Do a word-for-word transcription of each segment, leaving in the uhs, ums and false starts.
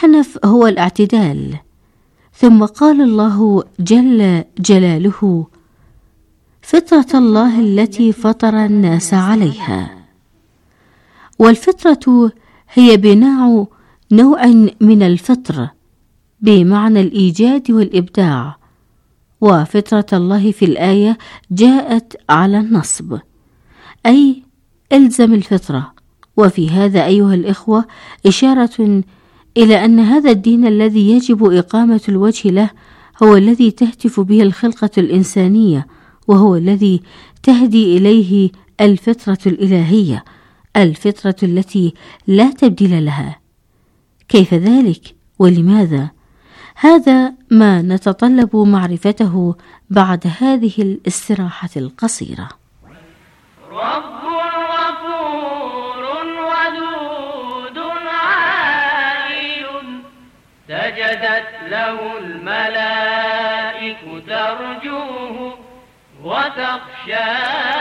والحنف هو الاعتدال. ثم قال الله جل جلاله: فطرة الله التي فطر الناس عليها. والفطرة هي بناء نوع من الفطر بمعنى الإيجاد والإبداع، وفطرة الله في الآية جاءت على النصب، أي إلزم الفطرة. وفي هذا أيها الإخوة إشارة إلى أن هذا الدين الذي يجب إقامة الوجه له هو الذي تهتف به الخلقة الإنسانية، وهو الذي تهدي إليه الفطرة الإلهية، الفطرة التي لا تبديل لها. كيف ذلك ولماذا؟ هذا ما نتطلب معرفته بعد هذه الاستراحة القصيرة. رب غفور ودود عائل، سجدت له الملائك ترجوه وتخشاه.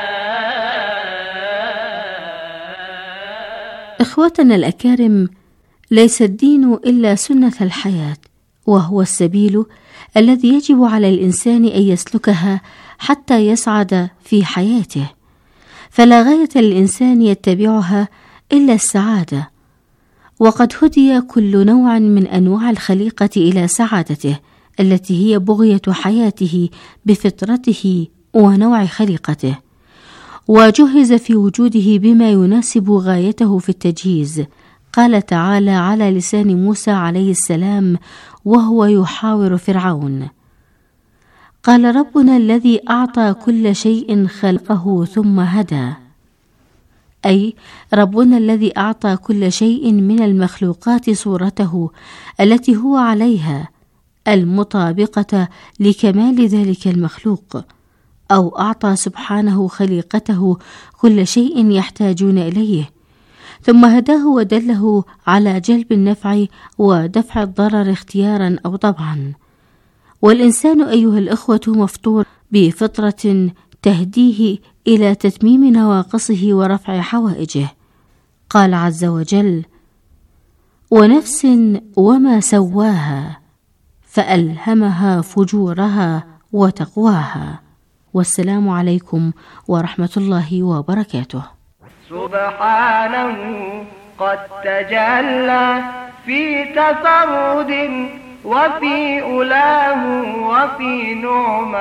إخوتنا الأكارم، ليس الدين إلا سنة الحياة، وهو السبيل الذي يجب على الإنسان أن يسلكها حتى يسعد في حياته، فلا غاية للإنسان يتبعها إلا السعادة. وقد هدي كل نوع من أنواع الخليقة إلى سعادته التي هي بغية حياته بفطرته ونوع خليقته، وجهز في وجوده بما يناسب غايته في التجهيز. قال تعالى على لسان موسى عليه السلام وهو يحاور فرعون: قال ربنا الذي أعطى كل شيء خلقه ثم هدى، أي ربنا الذي أعطى كل شيء من المخلوقات صورته التي هو عليها المطابقة لكمال ذلك المخلوق، أو أعطى سبحانه خليقته كل شيء يحتاجون إليه، ثم هداه ودله على جلب النفع ودفع الضرر اختيارا أو طبعا. والإنسان أيها الأخوة مفطور بفطرة تهديه إلى تتميم نواقصه ورفع حوائجه. قال عز وجل: ونفس وما سواها فألهمها فجورها وتقواها. والسلام عليكم ورحمة الله وبركاته. سبحانه قد تجلى في تفرد وفي أولاه وفي نعمى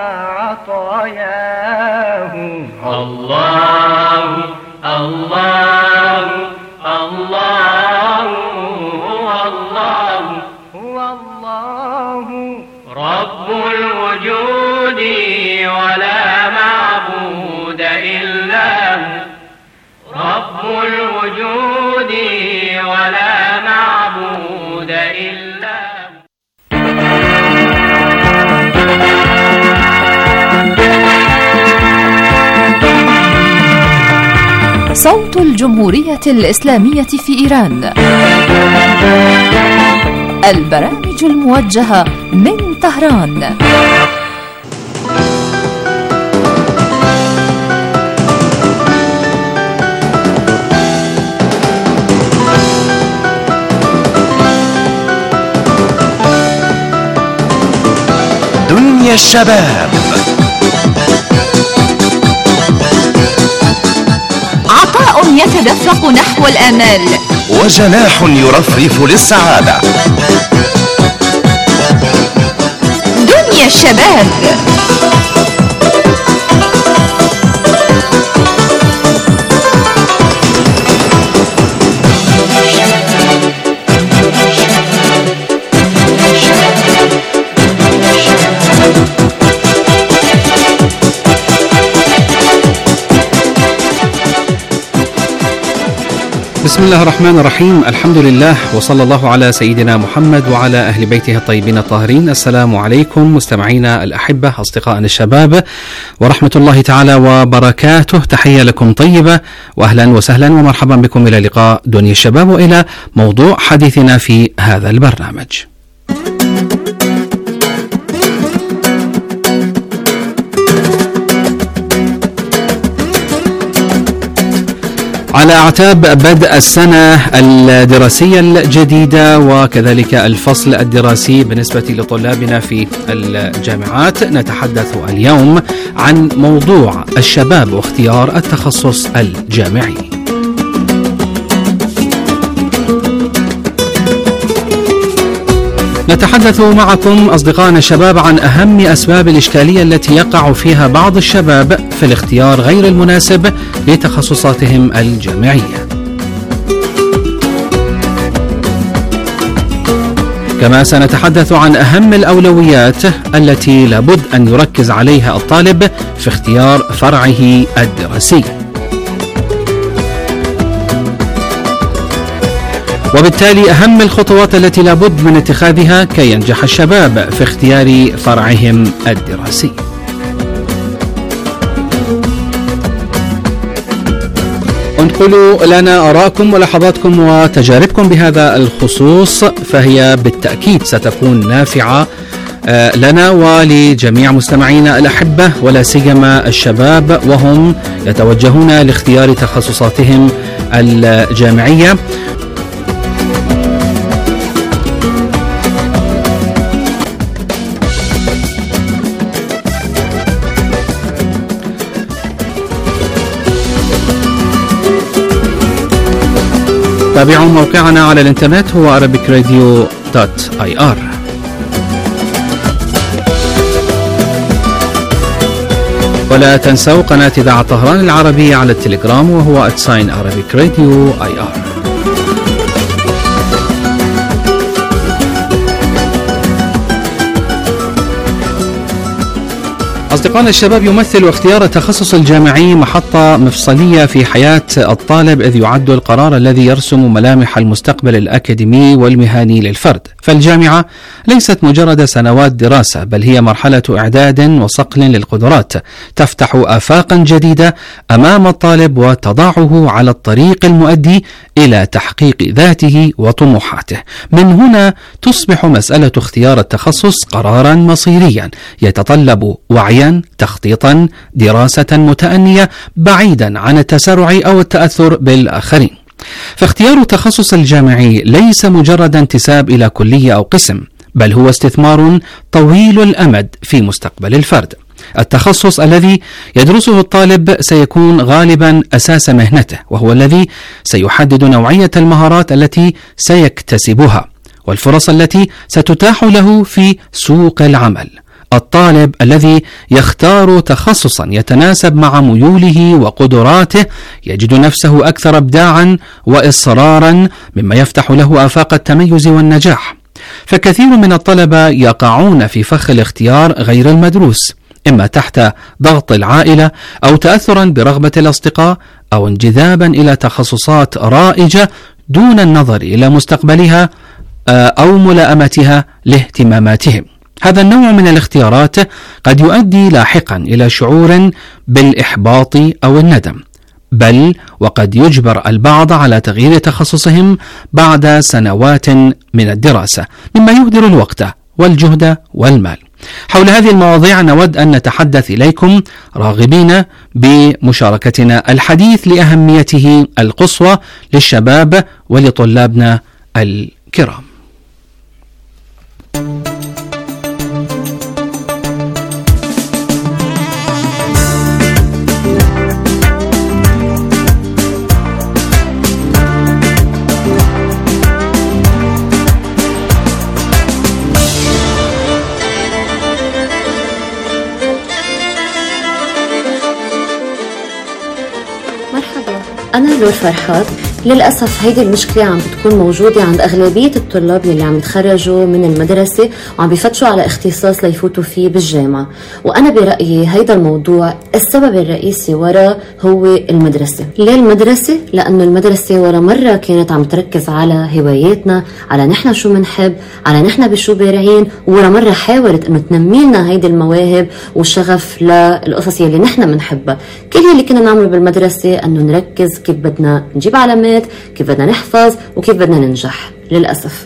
عطاياه. الله الله الله هو الله هو الله رب الوجود ولا معبود إلا هو، رب الوجود ولا معبود إلا هو. صوت الجمهورية الإسلامية في إيران، البرامج الموجهة من طهران. دنيا الشباب، عطاء يتدفق نحو الآمال، وجناح يرفرف للسعادة. دنيا الشباب. بسم الله الرحمن الرحيم، الحمد لله، وصلى الله على سيدنا محمد وعلى أهل بيته الطيبين الطاهرين. السلام عليكم مستمعينا الأحبة، أصدقائنا الشباب، ورحمة الله تعالى وبركاته. تحية لكم طيبة، وأهلا وسهلا ومرحبا بكم إلى لقاء دنيا الشباب، وإلى موضوع حديثنا في هذا البرنامج. على أعتاب بدء السنة الدراسية الجديدة وكذلك الفصل الدراسي بالنسبة لطلابنا في الجامعات، نتحدث اليوم عن موضوع الشباب واختيار التخصص الجامعي. نتحدث معكم أصدقائنا الشباب عن أهم أسباب الإشكالية التي يقع فيها بعض الشباب في الاختيار غير المناسب لتخصصاتهم الجامعية. كما سنتحدث عن أهم الأولويات التي لابد أن يركز عليها الطالب في اختيار فرعه الدراسي. وبالتالي أهم الخطوات التي لابد من اتخاذها كي ينجح الشباب في اختيار فرعهم الدراسي. انقلوا لنا آراءكم ولحظاتكم وتجاربكم بهذا الخصوص، فهي بالتأكيد ستكون نافعة لنا ولجميع مستمعينا الأحبة، ولا سيما الشباب وهم يتوجهون لاختيار تخصصاتهم الجامعية. تابعوا موقعنا على الانترنت هو arabic radio dot i r. ولا تنسوا قناة إذاعة طهران العربية على التليجرام وهو at sign arabic radio i r. أصدقائنا الشباب، يمثل اختيار التخصص الجامعي محطة مفصلية في حياة الطالب، إذ يعد القرار الذي يرسم ملامح المستقبل الأكاديمي والمهني للفرد. فالجامعة ليست مجرد سنوات دراسة، بل هي مرحلة إعداد وصقل للقدرات تفتح آفاقا جديدة أمام الطالب وتضعه على الطريق المؤدي إلى تحقيق ذاته وطموحاته. من هنا تصبح مسألة اختيار التخصص قرارا مصيريا يتطلب وعيا، تخطيطا، دراسة متأنية بعيدا عن التسرع أو التأثر بالآخرين. فاختيار التخصص الجامعي ليس مجرد انتساب إلى كلية أو قسم، بل هو استثمار طويل الأمد في مستقبل الفرد. التخصص الذي يدرسه الطالب سيكون غالبا أساس مهنته، وهو الذي سيحدد نوعية المهارات التي سيكتسبها والفرص التي ستتاح له في سوق العمل. الطالب الذي يختار تخصصا يتناسب مع ميوله وقدراته يجد نفسه أكثر إبداعا وإصرارا، مما يفتح له آفاق التميز والنجاح. فكثير من الطلبة يقعون في فخ الاختيار غير المدروس، إما تحت ضغط العائلة أو تأثرا برغبة الأصدقاء أو انجذابا إلى تخصصات رائجة دون النظر إلى مستقبلها أو ملائمتها لاهتماماتهم. هذا النوع من الاختيارات قد يؤدي لاحقا إلى شعور بالإحباط أو الندم، بل وقد يجبر البعض على تغيير تخصصهم بعد سنوات من الدراسة، مما يهدر الوقت والجهد والمال. حول هذه المواضيع نود أن نتحدث إليكم، راغبين بمشاركتنا الحديث لأهميته القصوى للشباب ولطلابنا الكرام. أنا لور فرحات. للأسف هيدي المشكلة عم بتكون موجودة عند أغلبية الطلاب اللي عم يتخرجوا من المدرسة وعم بيفتشوا على اختصاص ليفوتوا فيه بالجامعة. وأنا برأيي هيدا الموضوع السبب الرئيسي ورا هو المدرسة. ليه المدرسة؟ لأنه المدرسة ورا مرة كانت عم تركز على هواياتنا، على نحن شو منحب، على نحن بشو بارعين، ورا مرة حاولت أنه تنميلنا هيدي المواهب والشغف للقصص اللي نحن منحبها. كل اللي كنا نعمله بالمدرسة أنه نركز كيف بدنا نجيب علامات، كيف بدنا نحفظ، وكيف بدنا ننجح. للأسف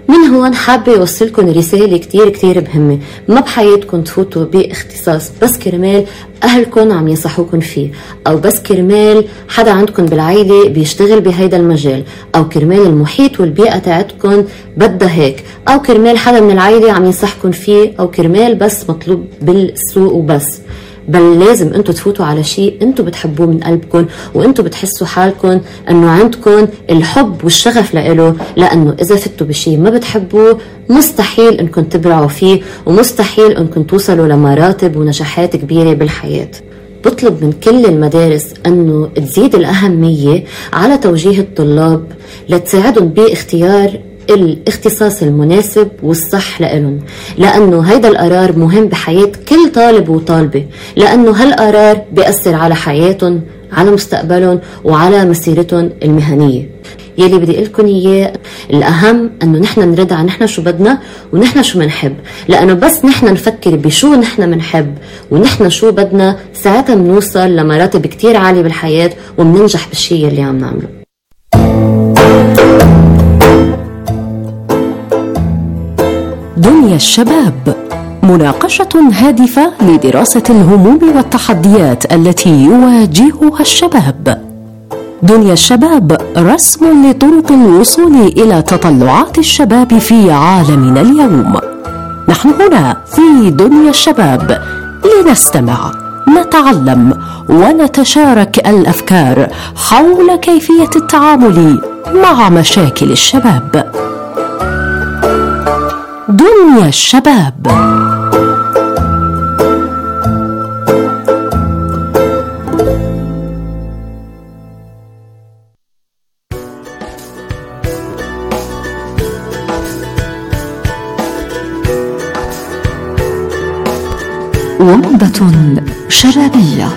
من هون حابة يوصلكم رسالة كتير كتير مهمة. ما بحياتكم تفوتوا باختصاص بس كرمال أهلكم عم ينصحوكم فيه، أو بس كرمال حدا عندكم بالعائلة بيشتغل بهيدا المجال، أو كرمال المحيط والبيئة تاعتكم بدها هيك، أو كرمال حدا من العائلة عم ينصحكم فيه، أو كرمال بس مطلوب بالسوق وبس. بل لازم انتو تفوتوا على شيء انتو بتحبوه من قلبكم، وانتو بتحسوا حالكم انه عندكم الحب والشغف لإله. لانه اذا فتوا بشيء ما بتحبوه مستحيل انكم تبرعوا فيه، ومستحيل انكم توصلوا لمراتب ونجاحات كبيرة بالحياة. بطلب من كل المدارس انه تزيد الاهمية على توجيه الطلاب لتساعدهم باختيار الاختصاص المناسب والصح لإلهم، لأنه هيدا القرار مهم بحياة كل طالب وطالبة، لأنه هالقرار بيأثر على حياتهم، على مستقبلهم، وعلى مسيرتهم المهنية. يلي بدي قلكن إياه الأهم أنه نحن نرد عن نحن شو بدنا ونحن شو منحب، لأنه بس نحن نفكر بشو نحن منحب ونحن شو بدنا، ساعتها منوصل لمراتب كتير عالية بالحياة ومننجح بالشيء اللي عم نعمله. دنيا الشباب، مناقشة هادفة لدراسة الهموم والتحديات التي يواجهها الشباب. دنيا الشباب رسم لطرق الوصول إلى تطلعات الشباب في عالمنا اليوم. نحن هنا في دنيا الشباب لنستمع، نتعلم ونتشارك الأفكار حول كيفية التعامل مع مشاكل الشباب. دنيا الشباب. ومضة شبابية.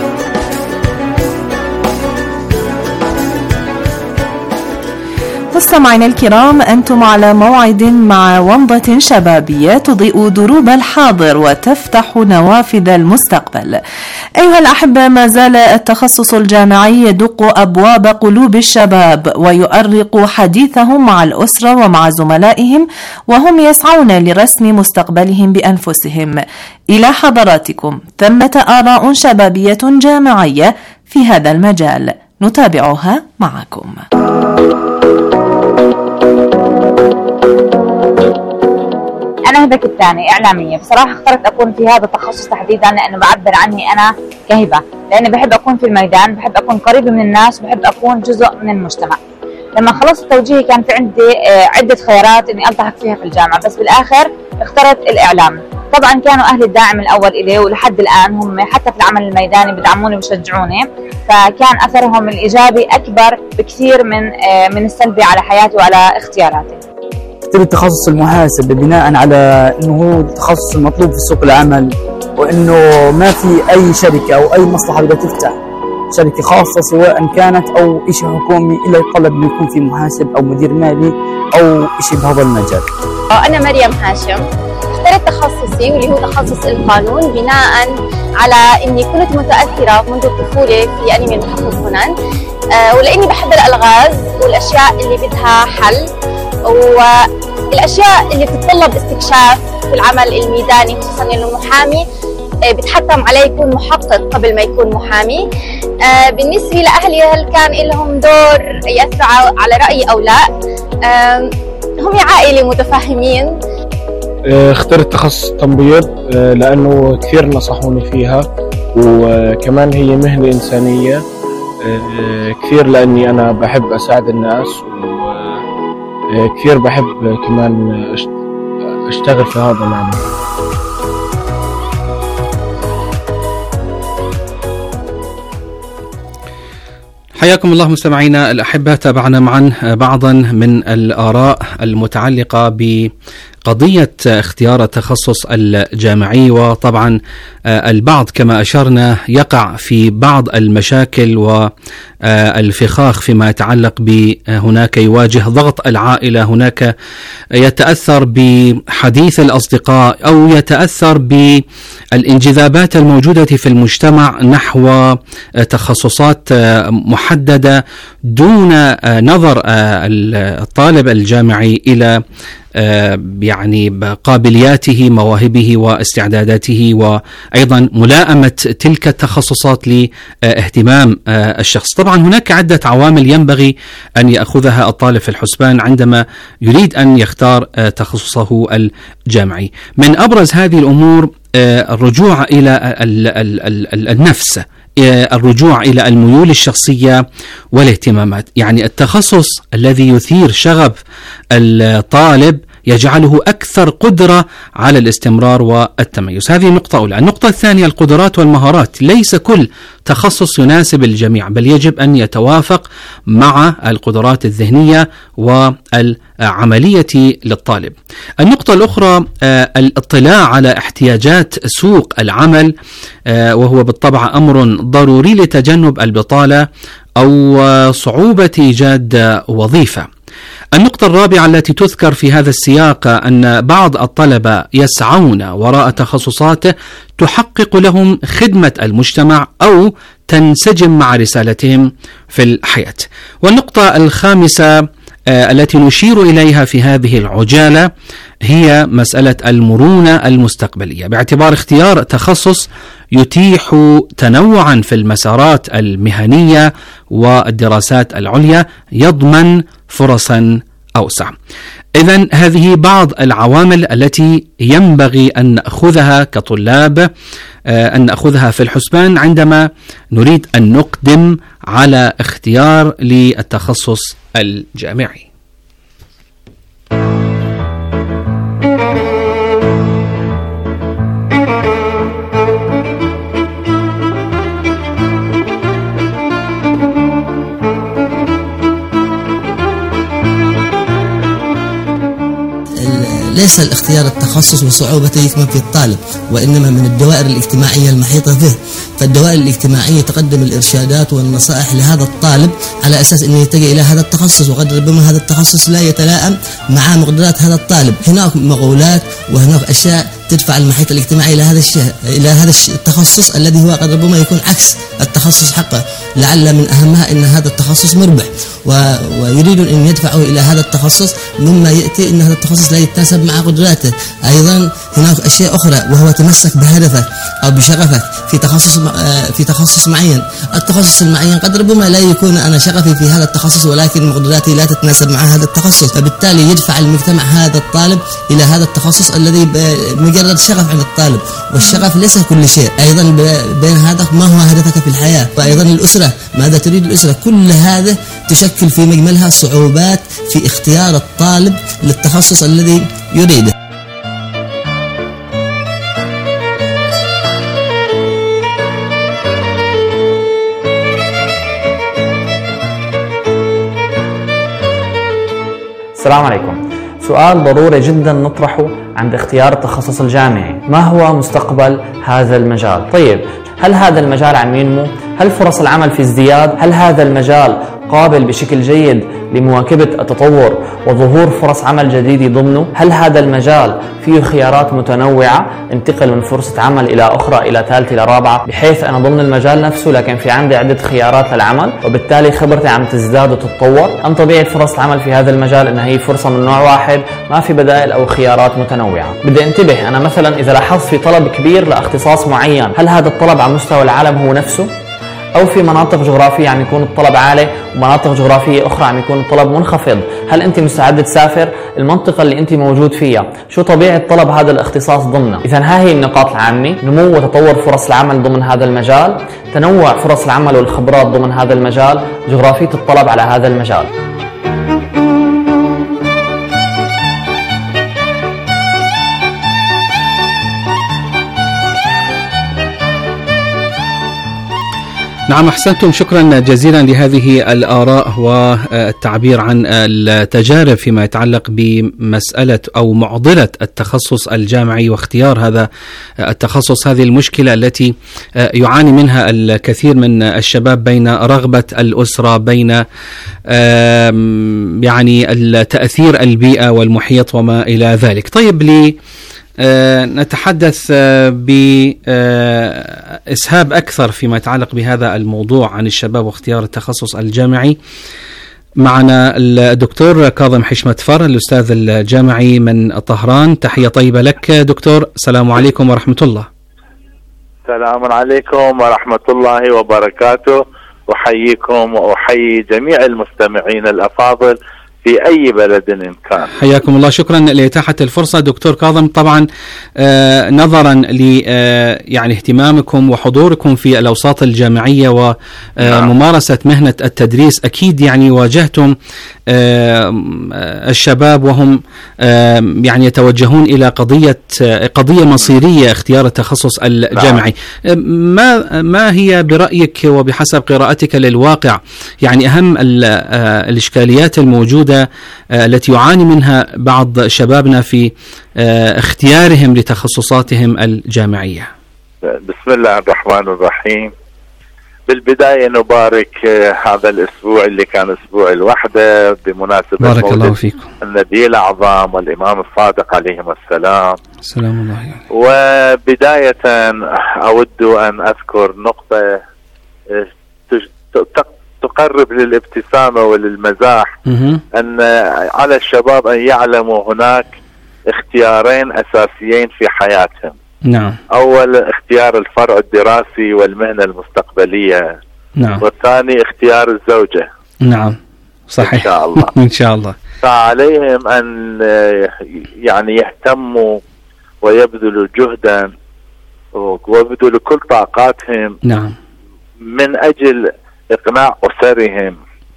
مستمعينا الكرام، أنتم على موعد مع ومضة شبابية تضيء دروب الحاضر وتفتح نوافذ المستقبل. أيها الأحبة، ما زال التخصص الجامعي يدق أبواب قلوب الشباب ويؤرق حديثهم مع الأسرة ومع زملائهم وهم يسعون لرسم مستقبلهم بأنفسهم. إلى حضراتكم ثمة آراء شبابية جامعية في هذا المجال، نتابعها معكم. أنا هبة الثاني إعلامية. بصراحة اخترت أكون في هذا التخصص تحديدا لأنه بعبر عني أنا كهبة، لأني بحب أكون في الميدان، بحب أكون قريبة من الناس، بحب أكون جزء من المجتمع. لما خلصت توجيهي كان في عندي عدة خيارات إني ألتحق فيها في الجامعة، بس بالآخر اخترت الإعلام. طبعا كانوا أهلي الداعم الأول إليه، ولحد الآن هم حتى في العمل الميداني بدعموني وبشجعوني، فكان أثرهم الإيجابي أكبر بكثير من من السلبي على حياتي وعلى اختياراتي. اخترت التخصص المحاسب بناء على انه هو التخصص المطلوب في سوق العمل، وانه ما في اي شركه او اي مصلحه بدها تفتح شركه خاصه سواء كانت او شيء حكومي الا يتطلب انه يكون في محاسب او مدير مالي او شيء بهذا المجال. انا مريم هاشم، اخترت تخصصي واللي هو تخصص القانون بناء على اني كنت متاثره منذ الطفوله في انمي المحقق كونان، أه ولاني بحب الالغاز والاشياء اللي بدها حل والاشياء اللي بتتطلب استكشاف في العمل الميداني، خصوصا انه المحامي بتحتم عليه يكون محقق قبل ما يكون محامي. آه بالنسبه لاهلي هل كان لهم دور ياثروا على رايي او لا؟ آه هم عائله متفاهمين. آه اخترت تخصص تمريض آه لانه كثير نصحوني فيها، وكمان هي مهنه انسانيه آه كثير، لاني انا بحب اساعد الناس، وكثير بحب كمان اشتغل في هذا العمل. حياكم الله مستمعينا الأحبة. تابعنا معا بعضا من الآراء المتعلقة بقضية قضية اختيار التخصص الجامعي، وطبعا البعض كما أشرنا يقع في بعض المشاكل والفخاخ فيما يتعلق بهناك يواجه ضغط العائلة، هناك يتأثر بحديث الأصدقاء أو يتأثر بالانجذابات الموجودة في المجتمع نحو تخصصات محددة دون نظر الطالب الجامعي إلى يعني قابلياته مواهبه واستعداداته وأيضا ملائمة تلك التخصصات لاهتمام الشخص. طبعا هناك عدة عوامل ينبغي أن يأخذها الطالب في الحسبان عندما يريد أن يختار تخصصه الجامعي. من أبرز هذه الأمور الرجوع إلى النفس، الرجوع إلى الميول الشخصية والاهتمامات. يعني التخصص الذي يثير شغف الطالب يجعله أكثر قدرة على الاستمرار والتميز. هذه نقطة أولى. النقطة الثانية القدرات والمهارات. ليس كل تخصص يناسب الجميع، بل يجب أن يتوافق مع القدرات الذهنية والعملية للطالب. النقطة الأخرى الاطلاع على احتياجات سوق العمل، وهو بالطبع أمر ضروري لتجنب البطالة أو صعوبة إيجاد وظيفة. النقطة الرابعة التي تذكر في هذا السياق أن بعض الطلبة يسعون وراء تخصصات تحقق لهم خدمة المجتمع أو تنسجم مع رسالتهم في الحياة. والنقطة الخامسة التي نشير إليها في هذه العجالة هي مسألة المرونة المستقبلية، باعتبار اختيار تخصص يتيح تنوعا في المسارات المهنية والدراسات العليا يضمن فرصا أوسع. إذن هذه بعض العوامل التي ينبغي أن نأخذها كطلاب، أن نأخذها في الحسبان عندما نريد أن نقدم على اختيار للتخصص الجامعي. ليس الاختيار التخصص وصعوبته يكمن في الطالب، وإنما من الدوائر الاجتماعية المحيطة به. فالدوائر الاجتماعية تقدم الإرشادات والنصائح لهذا الطالب على أساس أنه يتجه إلى هذا التخصص، وقد ربما هذا التخصص لا يتلائم مع مقدرات هذا الطالب. هناك مقولات وهناك أشياء تدفع المحيط الاجتماعي إلى هذا الشيء إلى هذا التخصص الذي هو قد ربما يكون عكس التخصص حقه. لعل من أهمها أن هذا التخصص مربح، و... ويريدون أن يدفعوا إلى هذا التخصص، مما يأتي أن هذا التخصص لا يتناسب مع قدراته. أيضا هناك أشياء أخرى، وهو تمسك بهدفك أو بشغفك في تخصص في تخصص معين. التخصص المعين قد ربما لا يكون أنا شغفي في هذا التخصص، ولكن مقدراتي لا تتناسب مع هذا التخصص، فبالتالي يدفع المجتمع هذا الطالب إلى هذا التخصص الذي مجرد شغف عند الطالب، والشغف ليس كل شيء. أيضا بين هذا ما هو هدفك في الحياة، وأيضا الأسرة، ماذا تريد الأسرة. كل هذا تشكل في مجملها صعوبات في اختيار الطالب للتخصص الذي يريده. السلام عليكم. سؤال ضروري جدا نطرحه عند اختيار التخصص الجامعي: ما هو مستقبل هذا المجال؟ طيب، هل هذا المجال عم ينمو؟ هل فرص العمل في ازدياد؟ هل هذا المجال قابل بشكل جيد لمواكبة التطور وظهور فرص عمل جديدة ضمنه؟ هل هذا المجال فيه خيارات متنوعة، انتقل من فرصة عمل إلى أخرى إلى ثالثة إلى رابعة، بحيث أنا ضمن المجال نفسه لكن في عندي عدة خيارات للعمل وبالتالي خبرتي عم تزداد وتتطور؟ أم طبيعة فرص العمل في هذا المجال أنها هي فرصة من نوع واحد، ما في بدائل أو خيارات متنوعة؟ بدي انتبه أنا مثلا إذا لاحظت في طلب كبير لاختصاص معين، هل هذا الطلب على مستوى العالم هو نفسه؟ أو في مناطق جغرافية عم يكون الطلب عالي ومناطق جغرافية أخرى عم يكون الطلب منخفض؟ هل أنت مستعد تسافر؟ المنطقة اللي أنت موجود فيها شو طبيعة طلب هذا الاختصاص ضمنها؟ إذن ها هي النقاط العامة: نمو وتطور فرص العمل ضمن هذا المجال، تنوع فرص العمل والخبرات ضمن هذا المجال، جغرافية الطلب على هذا المجال. نعم أحسنتم، شكرا جزيلا لهذه الآراء والتعبير عن التجارب فيما يتعلق بمسألة أو معضلة التخصص الجامعي واختيار هذا التخصص. هذه المشكلة التي يعاني منها الكثير من الشباب بين رغبة الأسرة، بين يعني التأثير البيئة والمحيط وما إلى ذلك. طيب، لي أه نتحدث أه بإسهاب أكثر فيما يتعلق بهذا الموضوع عن الشباب واختيار التخصص الجامعي. معنا الدكتور كاظم حشمت فر، الأستاذ الجامعي من طهران. تحية طيبة لك دكتور، السلام عليكم ورحمة الله. السلام عليكم ورحمة الله وبركاته، أحييكم وأحيي جميع المستمعين الأفاضل في أي بلد إن كان. حياكم الله، شكرا لإتاحة الفرصة دكتور كاظم. طبعا آه نظرا ل آه يعني اهتمامكم وحضوركم في الأوساط الجامعية وممارسة آه مهنة التدريس، أكيد يعني واجهتم آه الشباب وهم آه يعني يتوجهون إلى قضية آه قضية مصيرية، اختيار التخصص الجامعي. آه ما ما هي برأيك وبحسب قراءتك للواقع يعني أهم آه الإشكاليات الموجودة التي يعاني منها بعض شبابنا في اختيارهم لتخصصاتهم الجامعية؟ بسم الله الرحمن الرحيم. بالبداية نبارك هذا الأسبوع اللي كان أسبوع الوحدة بمناسبة بارك الله فيكم النبي الأعظم والإمام الصادق عليهم السلام. سلام الله يعني. وبداية أود أن أذكر نقطة تقرب للابتسامة وللمزاح، أن على الشباب أن يعلموا هناك اختيارين أساسيين في حياتهم. نعم. أول اختيار الفرع الدراسي والمهنة المستقبلية. نعم. والثاني اختيار الزوجة. نعم صحيح. إن شاء الله. إن شاء الله. فعليهم أن يعني يهتموا ويبذلوا جهدا ويبذلوا كل طاقاتهم. نعم. من أجل إقناع أسرهم،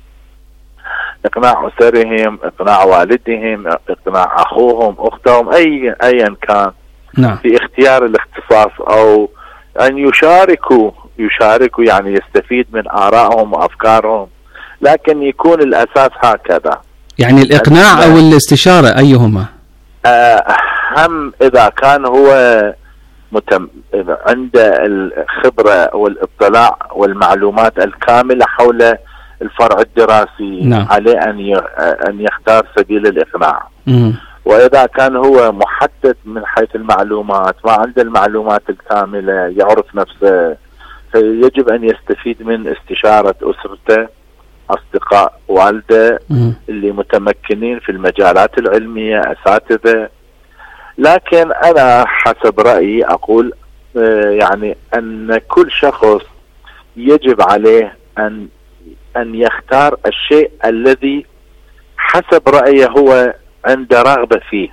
إقناع أسرهم، إقناع والدهم، إقناع أخوهم، أختهم، أي أيا كان. نعم. في اختيار الاختصاص، أو أن يشاركوا يشاركوا يعني يستفيد من آرائهم وأفكارهم، لكن يكون الأساس هكذا. يعني الإقناع أو الاستشارة أيهما؟ أهم إذا كان هو متم... عند الخبرة والاطلاع والمعلومات الكاملة حول الفرع الدراسي. نعم. عليه أن ي... أن يختار سبيل الإقناع. مم. وإذا كان هو محدد من حيث المعلومات، ما عنده المعلومات الكاملة، يعرف نفسه، فيجب أن يستفيد من استشارة أسرته، أصدقاء والده مم. اللي متمكنين في المجالات العلمية، أساتذة. لكن أنا حسب رأيي أقول يعني أن كل شخص يجب عليه أن أن يختار الشيء الذي حسب رأيه هو عنده رغبة فيه،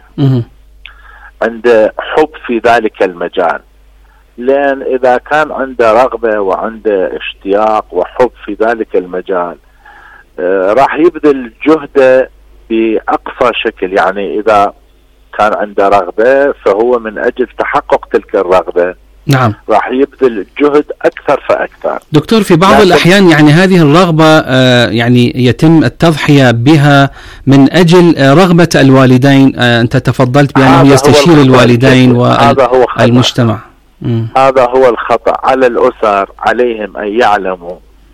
عنده حب في ذلك المجال. لأن إذا كان عنده رغبة وعنده اشتياق وحب في ذلك المجال راح يبذل جهده بأقصى شكل. يعني إذا كان عنده رغبة فهو من أجل تحقق تلك الرغبة نعم راح يبذل جهد أكثر فأكثر. دكتور، في بعض الأحيان يعني هذه الرغبة آه يعني يتم التضحية بها من أجل آه رغبة الوالدين. آه أنت تفضلت بأنه يستشير الوالدين والمجتمع. هذا هو الخطأ. على الأسر عليهم أن يعلموا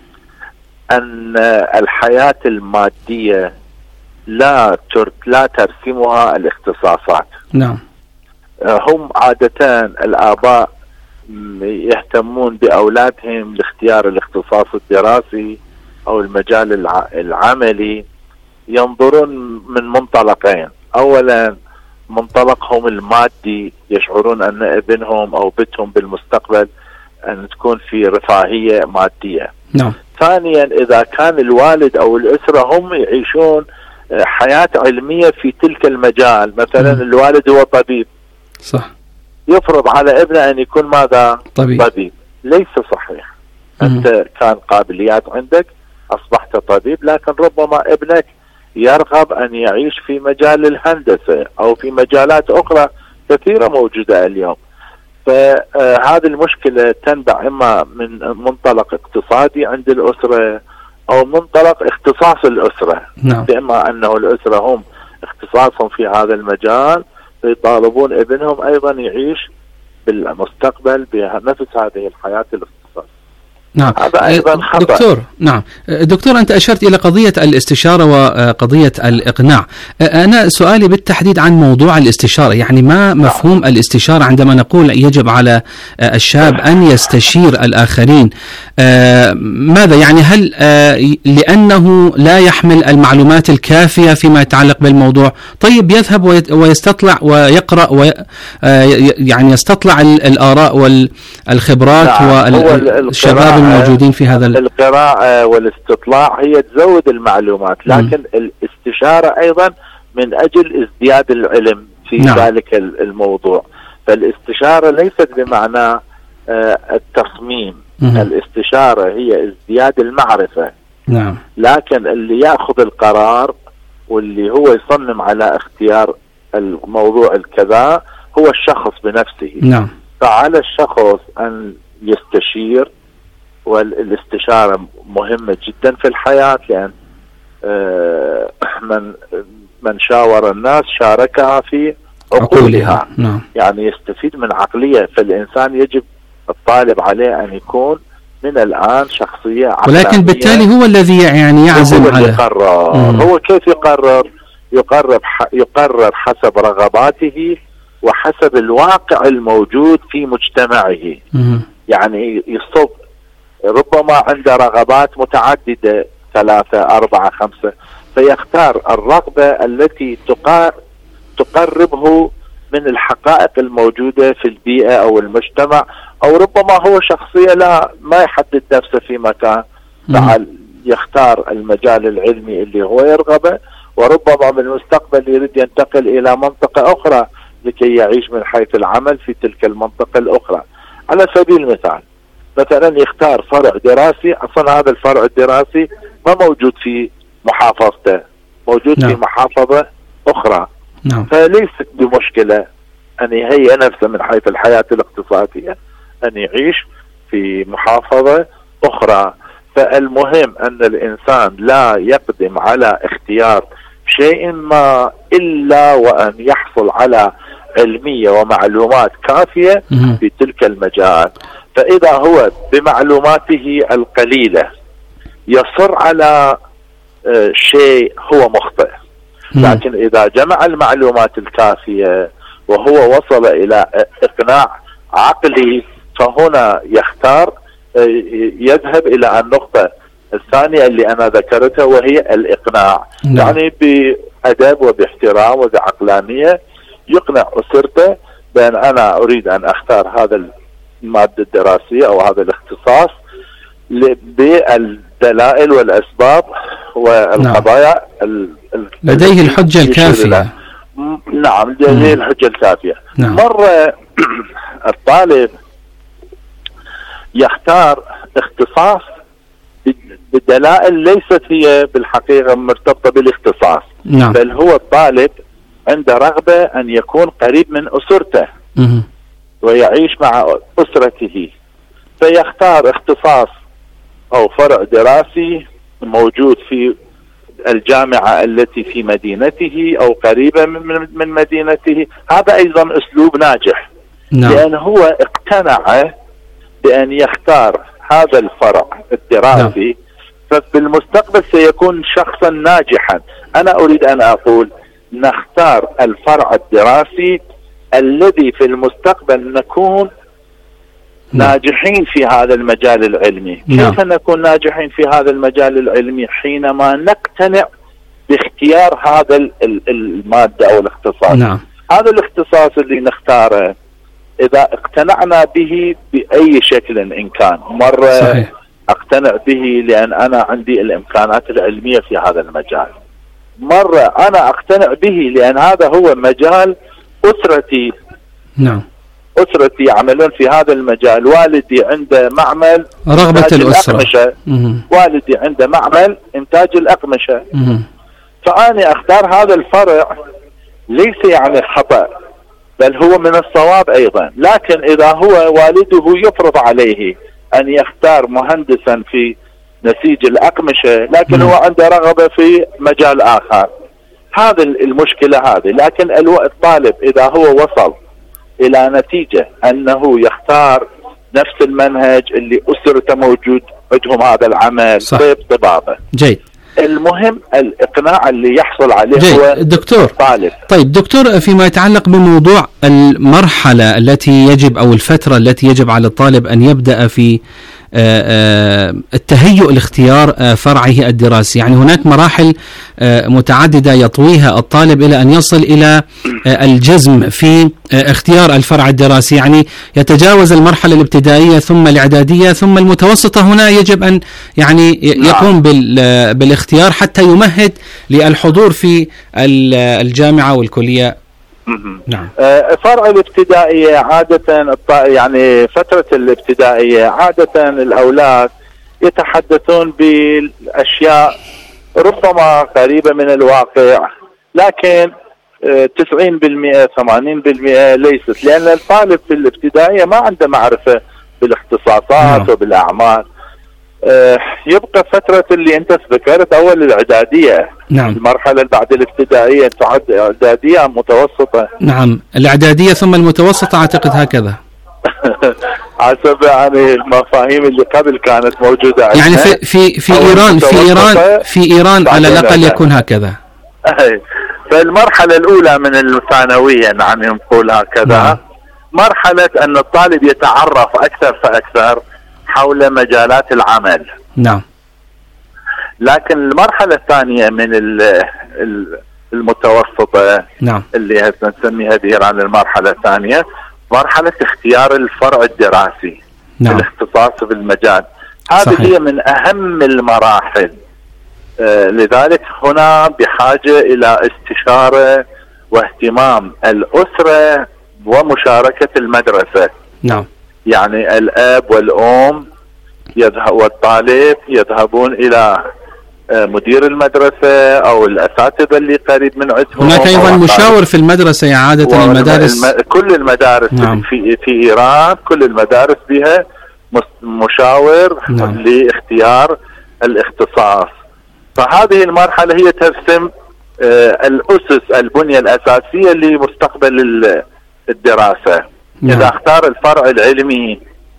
أن الحياة المادية لا لا ترسمها الاختصاصات. نعم. هم عادة الآباء يهتمون بأولادهم لاختيار الاختصاص الدراسي أو المجال العملي، ينظرون من منطلقين. أولا منطلقهم المادي، يشعرون أن ابنهم أو بنتهم بالمستقبل أن تكون في رفاهية مادية. نعم. ثانيا إذا كان الوالد أو الأسرة هم يعيشون حياة علمية في تلك المجال، مثلا م. الوالد هو طبيب، صح، يفرض على ابنه أن يكون ماذا؟ طبيب. طبيب. ليس صحيح. م. أنت كان قابليات عندك أصبحت طبيب، لكن ربما ابنك يرغب أن يعيش في مجال الهندسة أو في مجالات أخرى كثيرة موجودة اليوم. فهذه المشكلة تنبع إما من منطلق اقتصادي عند الأسرة أو منطلق اختصاص الأسرة. نعم. بما أنه الأسرة هم اختصاصهم في هذا المجال، فيطالبون ابنهم أيضا يعيش بالمستقبل بنفس هذه الحياة الاختصاص. نعم. هذا أيضا خطأ. دكتور نعم دكتور أنت أشرت إلى قضية الاستشارة وقضية الإقناع. أنا سؤالي بالتحديد عن موضوع الاستشارة، يعني ما مفهوم الاستشارة عندما نقول يجب على الشاب أن يستشير الآخرين؟ ماذا يعني؟ هل لأنه لا يحمل المعلومات الكافية فيما يتعلق بالموضوع طيب يذهب ويستطلع ويقرأ ويعني يستطلع الآراء والخبرات والشباب الموجودين في هذا القراءة والاستطلاع هي تزود المعلومات، لكن م. الاستشارة أيضا من أجل ازدياد العلم في نعم. ذلك الموضوع. فالاستشارة ليست بمعنى التصميم، م. الاستشارة هي ازدياد المعرفة. نعم. لكن اللي يأخذ القرار واللي هو يصمم على اختيار الموضوع الكذا هو الشخص بنفسه. نعم. فعلى الشخص أن يستشير، والاستشارة مهمة جدا في الحياة، لأن من من شاور الناس شاركها في عقولها. نعم. يعني يستفيد من عقلية. فالإنسان يجب الطالب عليه أن يكون من الآن شخصية عقلانية، ولكن بالتالي هو الذي يعني يعزم على يقرر. هو كيف يقرر؟ يقرر يقرر حسب رغباته وحسب الواقع الموجود في مجتمعه. مم. يعني يصب ربما عنده رغبات متعددة، ثلاثة أربعة خمسة، فيختار الرغبة التي تقربه من الحقائق الموجودة في البيئة أو المجتمع، أو ربما هو شخصية لا ما يحدد نفسه في مكان، فعل يختار المجال العلمي اللي هو يرغبه، وربما بالمستقبل يريد ينتقل إلى منطقة أخرى لكي يعيش من حيث العمل في تلك المنطقة الأخرى. على سبيل المثال مثلا يختار فرع دراسي، أصلا هذا الفرع الدراسي ما موجود في محافظته، موجود نعم. في محافظة أخرى. نعم. فليست بمشكلة أن يهيئ نفسه من حيث الحياة الاقتصادية أن يعيش في محافظة أخرى. فالمهم أن الإنسان لا يقدم على اختيار شيء ما إلا وأن يحصل على علمية ومعلومات كافية م- في تلك المجال. فإذا هو بمعلوماته القليلة يصر على شيء هو مخطئ، لكن إذا جمع المعلومات الكافية وهو وصل إلى إقناع عقلي فهنا يختار يذهب إلى النقطة الثانية اللي أنا ذكرتها وهي الإقناع. نعم. يعني بأدب وباحترام وبعقلانية يقنع أسرته بأن أنا أريد أن أختار هذا المادة الدراسية أو هذا الاختصاص بالدلائل والأسباب والقضايا. نعم. لديه الحجة الكافية. نعم لديه الحجة الكافية. نعم. مرة الطالب يختار اختصاص بالدلائل ليست هي بالحقيقة مرتبطة بالاختصاص. نعم. بل هو الطالب عنده رغبة أن يكون قريب من أسرته م- ويعيش مع أسرته، فيختار اختصاص أو فرع دراسي موجود في الجامعة التي في مدينته أو قريبة من, من مدينته. هذا أيضا أسلوب ناجح. نعم. لأن هو اقتنع بأن يختار هذا الفرع الدراسي. نعم. فبالمستقبل سيكون شخصا ناجحا. أنا أريد أن أقول نختار الفرع الدراسي الذي في المستقبل نكون نعم. ناجحين في هذا المجال العلمي. نعم. كيف نكون ناجحين في هذا المجال العلمي؟ حينما نقتنع باختيار هذا المادة أو الاختصاص. نعم. هذا الاختصاص اللي نختاره إذا اقتنعنا به بأي شكل إن كان، مرة صحيح. أقتنع به لأن أنا عندي الإمكانات العلمية في هذا المجال، مرة أنا أقتنع به لأن هذا هو مجال أسرتي. نعم. أسرتي يعملون في هذا المجال، والدي عنده معمل رغبة الأسرة. والدي عنده معمل إنتاج الأقمشة. مم. فأنا أختار هذا الفرع ليس يعني خطأ، بل هو من الصواب أيضا. لكن إذا هو والده يفرض عليه أن يختار مهندسا في نسيج الأقمشة، لكن هو عنده رغبة في مجال آخر، هذه المشكلة هذه. لكن الطالب إذا هو وصل إلى نتيجة أنه يختار نفس المنهج اللي أسرته موجود عندهم هذا العمل، طيب طبابة، جيد، المهم الإقناع اللي يحصل عليه جيد. هو دكتور الطالب. طيب دكتور، فيما يتعلق بموضوع المرحلة التي يجب أو الفترة التي يجب على الطالب أن يبدأ في التهيؤ لاختيار فرعه الدراسي، يعني هناك مراحل متعددة يطويها الطالب إلى أن يصل إلى الجزم في اختيار الفرع الدراسي، يعني يتجاوز المرحلة الابتدائية ثم الإعدادية ثم المتوسطة. هنا يجب أن يعني يقوم بالاختيار حتى يمهد للحضور في الجامعة والكلية. نعم. فرع الابتدائية عادة يعني فترة الابتدائية عادة الأولاد يتحدثون بالأشياء ربما قريبة من الواقع، لكن تسعين بالمئة ثمانين بالمئة ليست، لأن الطالب في الابتدائية ما عنده معرفة بالاختصاصات نعم. وبالأعمال. يبقى فترة اللي أنت ذكرت أول الإعدادية، نعم. المرحلة اللي بعد الابتدائية تعد إعدادية متوسطة. نعم، الإعدادية ثم المتوسطة أعتقد هكذا. حسب يعني المفاهيم اللي قبل كانت موجودة عندنا. يعني في في في إيران في إيران في إيران على الأقل يكون هكذا. فالمرحلة الأولى من الثانوية نعم نقول هكذا. نعم. مرحلة أن الطالب يتعرف أكثر فأكثر حول مجالات العمل. نعم. لكن المرحلة الثانية من المتوسطة نعم. اللي هسه نسميها بإيران المرحلة الثانية، مرحلة اختيار الفرع الدراسي. نعم. الاختصاص في المجال، هذه هي من أهم المراحل. آه لذلك هنا بحاجة إلى استشارة واهتمام الأسرة ومشاركة المدرسة. نعم. يعني الأب والأم يذهب والطالب يذهبون إلى مدير المدرسة أو الأساتذة اللي قريب من عندهم. هناك أيضا مشاور في المدرسة عادة المدارس. الم... كل المدارس نعم. في في إيران كل المدارس بها مشاور نعم. لاختيار الاختصاص. فهذه المرحلة هي ترسم آه الأسس البنية الأساسية لمستقبل الدراسة. نعم. إذا اختار الفرع العلمي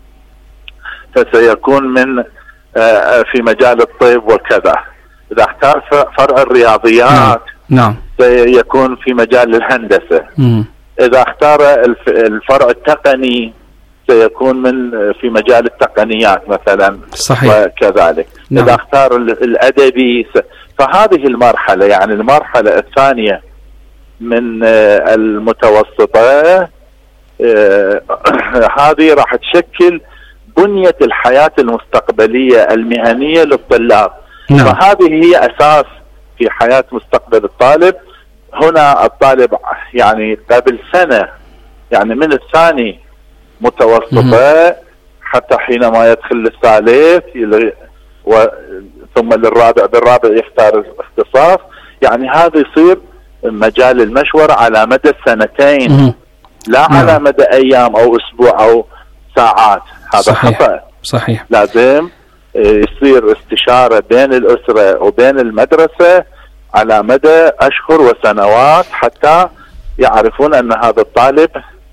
فسيكون من آه في مجال الطب وكذا. إذا اختار فرع الرياضيات نعم. سيكون في مجال الهندسة. مم. إذا اختار الفرع التقني سيكون من في مجال التقنيات مثلا. صحيح. وكذلك. نعم. إذا اختار الأدبي س... فهذه المرحلة يعني المرحلة الثانية من آه المتوسطة آه هذه راح تشكل بنية الحياة المستقبلية المهنية للطلاب. نعم. فهذه هي أساس في حياة مستقبل الطالب. هنا الطالب يعني قبل سنة يعني من الثاني متوسطة حتى حينما يدخل للثالث و... ثم للرابع، بالرابع يختار اختصاص. يعني هذا يصير مجال المشورة على مدى السنتين. مم. لا نعم. على مدى أيام أو أسبوع أو ساعات. هذا صحيح. خطأ. صحيح. لازم يصير استشارة بين الأسرة وبين المدرسة على مدى أشهر وسنوات حتى يعرفون أن هذا الطالب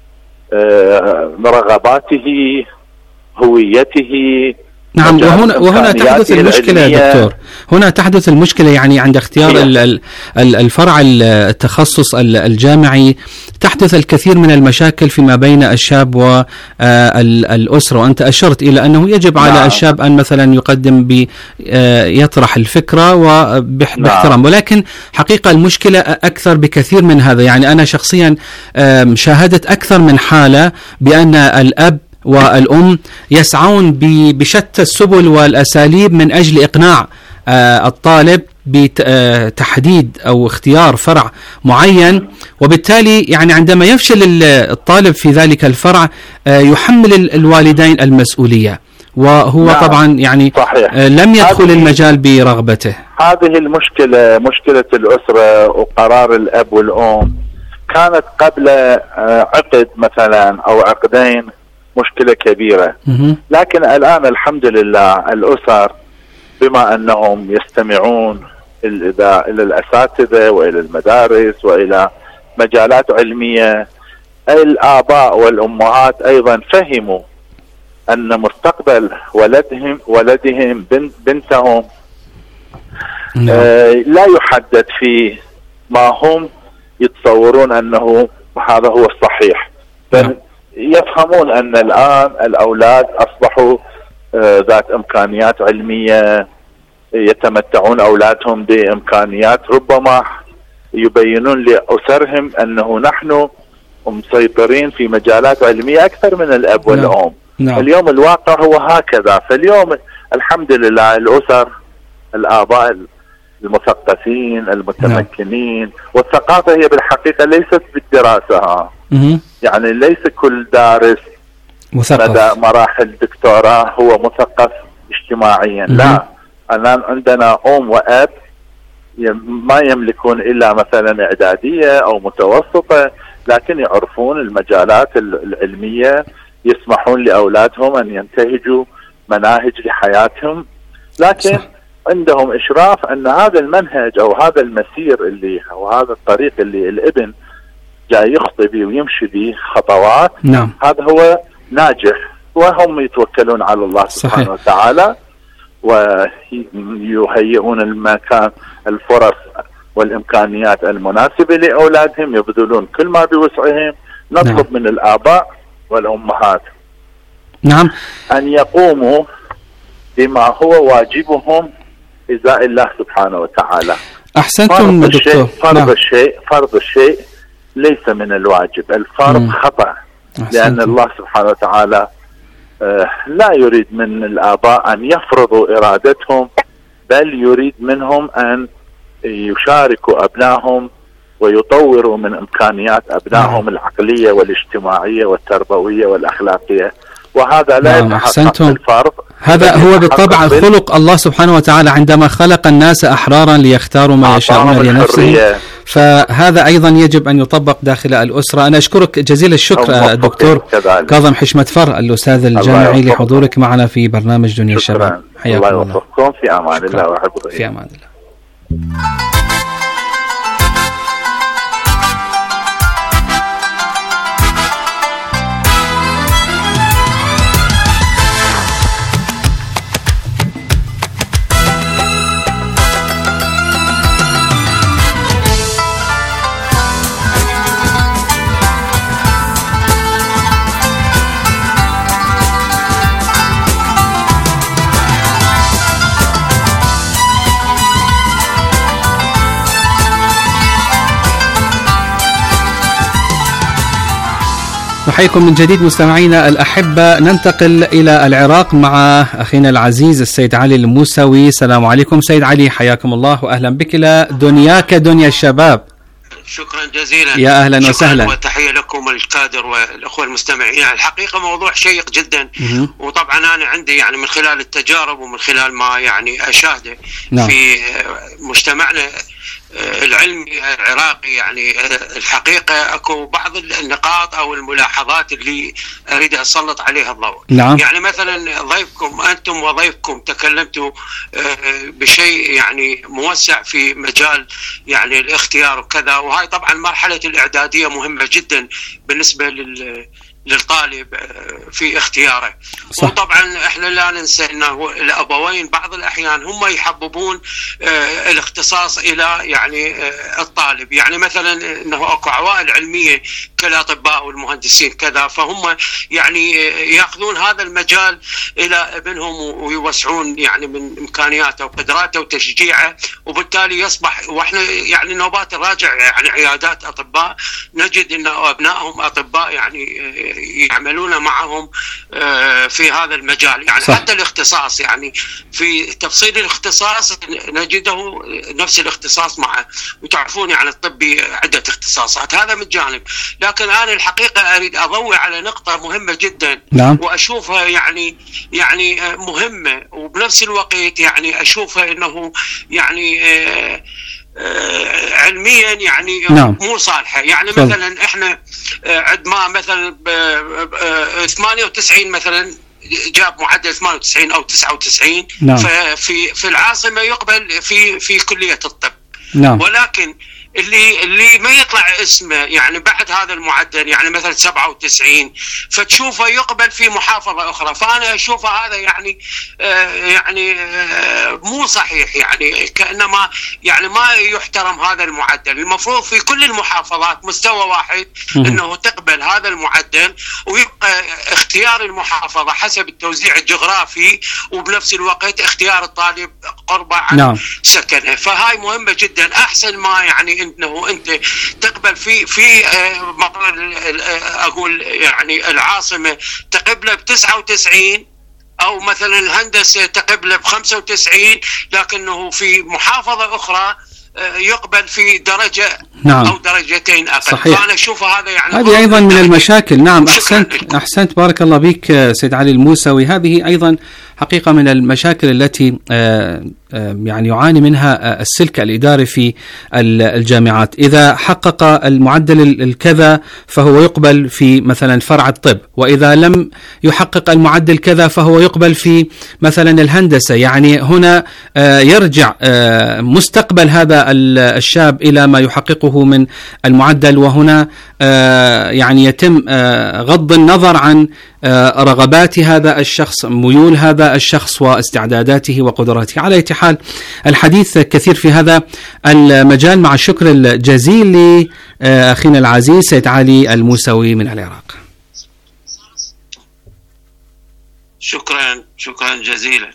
رغباته هويته. نعم. وهنا وهنا تحدث المشكلة يا دكتور، هنا تحدث المشكلة يعني عند اختيار الفرع التخصص الجامعي تحدث الكثير من المشاكل فيما بين الشاب والأسرة، وأنت أشرت إلى أنه يجب على نعم. الشاب أن مثلا يقدم ب يطرح الفكرة وباحترام. نعم. ولكن حقيقة المشكلة أكثر بكثير من هذا. يعني أنا شخصيا شاهدت أكثر من حالة بأن الأب والأم يسعون بشتى السبل والأساليب من أجل إقناع الطالب بتحديد أو اختيار فرع معين، وبالتالي يعني عندما يفشل الطالب في ذلك الفرع يحمل الوالدين المسؤولية، وهو نعم. طبعا يعني صحيح. لم يدخل المجال برغبته. هذه المشكلة، مشكلة الأسرة وقرار الأب والأم. كانت قبل عقد مثلا أو عقدين مشكلة كبيرة، لكن الآن الحمد لله الأسر بما أنهم يستمعون إلى الأساتذة وإلى المدارس وإلى مجالات علمية، الآباء والأمهات أيضا فهموا أن مستقبل ولدهم ولدهم بنتهم آه لا يحدد في ما هم يتصورون أنه هذا هو الصحيح، بل يفهمون أن الآن الأولاد أصبحوا آه ذات إمكانيات علمية، يتمتعون أولادهم بإمكانيات ربما يبينون لأسرهم أنه نحن مسيطرين في مجالات علمية أكثر من الأب والأم. نعم. اليوم الواقع هو هكذا، فاليوم الحمد لله الأسر الآباء المثقفين المتمكنين. نعم. والثقافة هي بالحقيقة ليست بالدراسة، يعني ليس كل دارس مثقف مراحل دكتوراه هو مثقف اجتماعيا. مه. لا، الآن عندنا أم وأب ما يملكون إلا مثلا إعدادية أو متوسطة، لكن يعرفون المجالات العلمية، يسمحون لأولادهم أن ينتهجوا مناهج لحياتهم، لكن صح. عندهم إشراف أن هذا المنهج أو هذا المسير اللي أو هذا الطريق اللي الابن جاي يخطي به ويمشي به خطوات. نعم. هذا هو ناجح، وهم يتوكلون على الله سبحانه وتعالى ويهيئون المكان الفرص والإمكانيات المناسبة لأولادهم، يبذلون كل ما بوسعهم. نطلب نعم. من الآباء والأمهات نعم أن يقوموا بما هو واجبهم إزاء الله سبحانه وتعالى. أحسنتم فرض دكتور. الشيء فرض نعم. الشيء فرض الشيء ليس من الواجب، الفرض مم. خطأ. أحسنتم. لأن الله سبحانه وتعالى آه لا يريد من الآباء أن يفرضوا إرادتهم، بل يريد منهم أن يشاركوا أبنائهم ويطوروا من إمكانيات أبنائهم العقلية والاجتماعية والتربوية والأخلاقية، وهذا لا يتحقق بالفرض. هذا هو بالطبع خلق الله سبحانه وتعالى عندما خلق الناس أحرارا ليختاروا ما يشاءون لنفسهم، فهذا أيضا يجب أن يطبق داخل الأسرة. أنا أشكرك جزيل الشكر الدكتور كاظم حشمت فر الأستاذ الجامعي لحضورك معنا في برنامج دنيا الشباب. حياكم الله. الله يوفقكم. في أمان الله وحفظه. في أمان الله. نحييكم من جديد مستمعينا الأحبة. ننتقل إلى العراق مع أخينا العزيز السيد علي الموسوي. السلام عليكم سيد علي، حياكم الله وأهلا بك إلى دنياك دنيا الشباب. شكرا جزيلا. يا أهلا وسهلا وتحية لكم الكادر والأخوة المستمعين. الحقيقة موضوع شيق جدا، وطبعا أنا عندي يعني من خلال التجارب ومن خلال ما يعني أشاهده نعم. في مجتمعنا العلمي العراقي، يعني الحقيقة أكو بعض النقاط أو الملاحظات اللي أريد أسلط عليها الضوء. نعم. يعني مثلا ضيفكم أنتم وضيفكم تكلمتوا بشيء يعني موسع في مجال يعني الاختيار وكذا، وهاي طبعا مرحلة الإعدادية مهمة جدا بالنسبة لل للطالب في اختياره. صح. وطبعا احنا لا ننسى انه الابوين بعض الاحيان هم يحببون اه الاختصاص الى يعني اه الطالب، يعني مثلا انه اكو عوائل علميه كالاطباء والمهندسين كذا، فهم يعني ياخذون هذا المجال الى ابنهم ويوسعون يعني من امكانياته وقدراته وتشجيعه، وبالتالي يصبح واحنا يعني نوبات الراجع يعني عيادات اطباء نجد ان ابنائهم اطباء يعني يعملون معهم في هذا المجال، يعني صح. حتى الاختصاص يعني في تفصيل الاختصاص نجده نفس الاختصاص معه، وتعرفون يعني الطبي عدة اختصاصات، هذا من جانب. لكن أنا الحقيقة أريد أضوي على نقطة مهمة جدا نعم. وأشوفها يعني يعني مهمة، وبنفس الوقت يعني أشوفها إنه يعني علميا يعني نعم. مو صالحه. يعني فضل. مثلا احنا عندما مثلا ثمانية وتسعين مثلا جاب معدل ثمانية وتسعين او تسعة وتسعين، نعم. ففي في العاصمه يقبل في في كليه الطب. نعم. ولكن اللي اللي ما يطلع اسمه يعني بعد هذا المعدل، يعني مثلا سبعة وتسعين، فتشوفه يقبل في محافظه اخرى. فانا اشوفه هذا يعني آه يعني آه مو صحيح، يعني كانما يعني ما يحترم هذا المعدل. المفروض في كل المحافظات مستوى واحد انه تقبل هذا المعدل، ويبقى اختيار المحافظه حسب التوزيع الجغرافي، وبنفس الوقت اختيار الطالب قرب عن نعم. سكنه. فهاي مهمه جدا. احسن ما يعني انه انت تقبل في في اقول يعني العاصمه تقبله ب تسعة وتسعين، او مثلا الهندسه تقبله ب خمسة وتسعين، لكنه في محافظه اخرى يقبل في درجه نعم. او درجتين اقل. صحيح. فانا اشوف هذا يعني هذه ايضا من المشاكل. نعم، احسنت احسنت بارك الله بك سيد علي الموسوي. هذه ايضا حقيقه من المشاكل التي يعني يعاني منها السلك الإداري في الجامعات. إذا حقق المعدل الكذا فهو يقبل في مثلا فرع الطب، وإذا لم يحقق المعدل كذا فهو يقبل في مثلا الهندسة. يعني هنا يرجع مستقبل هذا الشاب إلى ما يحققه من المعدل، وهنا يعني يتم غض النظر عن رغبات هذا الشخص، ميول هذا الشخص واستعداداته وقدراته. على أي حال الحديث كثير في هذا المجال، مع الشكر الجزيل لأخينا العزيز سيد علي الموسوي من العراق. شكرا شكرا جزيلا.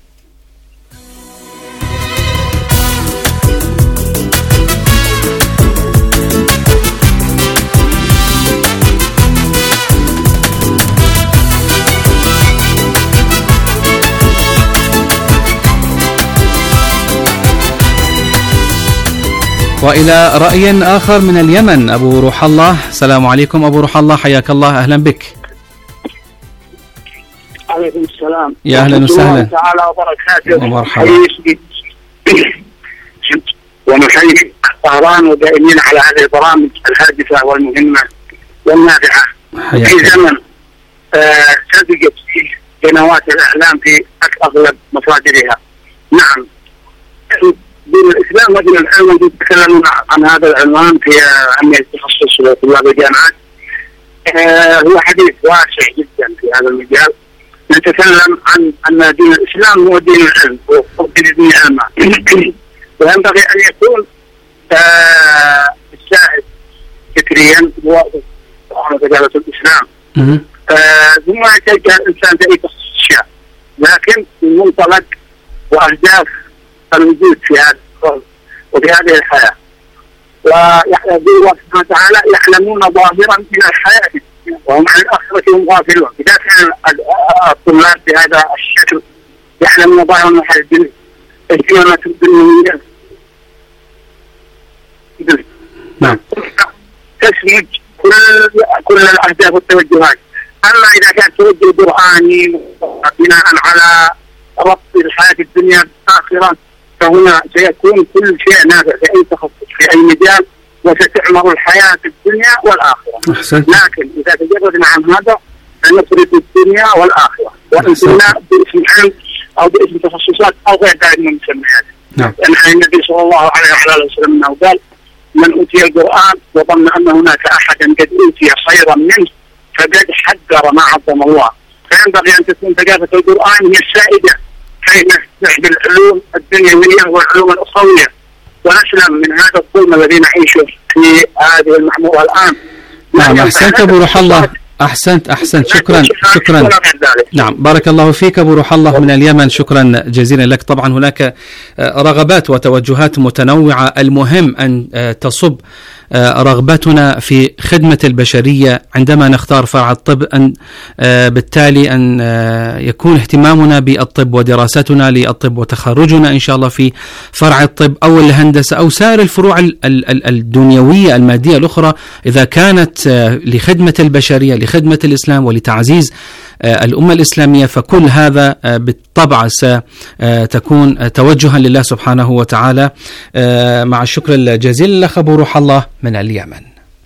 وإلى رأي آخر من اليمن، أبو روح الله. السلام عليكم أبو روح الله، حياك الله، أهلا بك. عليكم السلام. يا أهلا وسهلا. تعالى وبركاته. ومرحبا. ونحيي طهران ودائمين على هذه البرامج الهادفة والمهمة والنافعة في زمن سبقت فيه قنوات الإعلام في أغلب مصادرها. نعم، دين الإسلام ودين العلم يتكلمون عن هذا العنوان في أهمية التخصص لطلاب الجامعات. آه هو حديث واسع جدا في هذا المجال. نتكلم عن أن دين الإسلام هو دين العلم، هو دين العلم، وينبغي أن يكون آه السائد فكريا هو تجارة الإسلام. آه ثم يحتاج الإنسان في أي تخصص، لكن من منطلق وأهداف الوجود في هذا الكون وفي هذه الحياة. ويحيى الله سبحانه وتعالى يعلمون ظاهرا من الحياة وهم عن الآخرة هم غافلون. إذا كان الطلاب بهذا الشكل يعلمون ظاهرا من الحياة الدنيا، اهتمامات الدنيوية نعم تسمج كل كل الأهداف والتوجهات. أما إذا كان توجه قرآني بناء على ربط الحياة الدنيا بالآخرة، فهنا سيكون كل شيء نافع في أي تخصص في أي مجال، وستعمر الحياة في الدنيا والآخرة. أحسنت. لكن إذا تجردنا عن هذا فنفرد الدنيا والآخرة، وإن كنا باسم علم أو باسم تخصصات أو غير ذلك من المسميات. نعم. لأن النبي صلى الله عليه وعلى وسلم أنه قال: من أوتي القرآن وظن أن هناك أحدا قد أوتي خيرا منه فقد حذر ما عظم الله. فينبغي أن تكون ثقافة القرآن هي السائدة كي نستمع بالعلوم الدنيوية والعلوم الأخروية، ونسلم من هذا الظلم الذي نعيشه في هذه المعمورة الآن. نعم، أحسنت أبو روح الله، أحسنت أحسنت شكرا شكرا. نعم، بارك الله فيك أبو روح الله من اليمن، شكرا جزيلا لك. طبعا هناك رغبات وتوجهات متنوعة، المهم أن تصب رغبتنا في خدمة البشرية عندما نختار فرع الطب، أن بالتالي أن يكون اهتمامنا بالطب ودراستنا للطب وتخرجنا إن شاء الله في فرع الطب أو الهندسة أو سائر الفروع الدنيوية المادية الأخرى، إذا كانت لخدمة البشرية لخدمة الإسلام ولتعزيز الأمة الإسلامية، فكل هذا بالطبع ستكون توجها لله سبحانه وتعالى. مع الشكر الجزيل لأخ أبو روح الله من اليمن.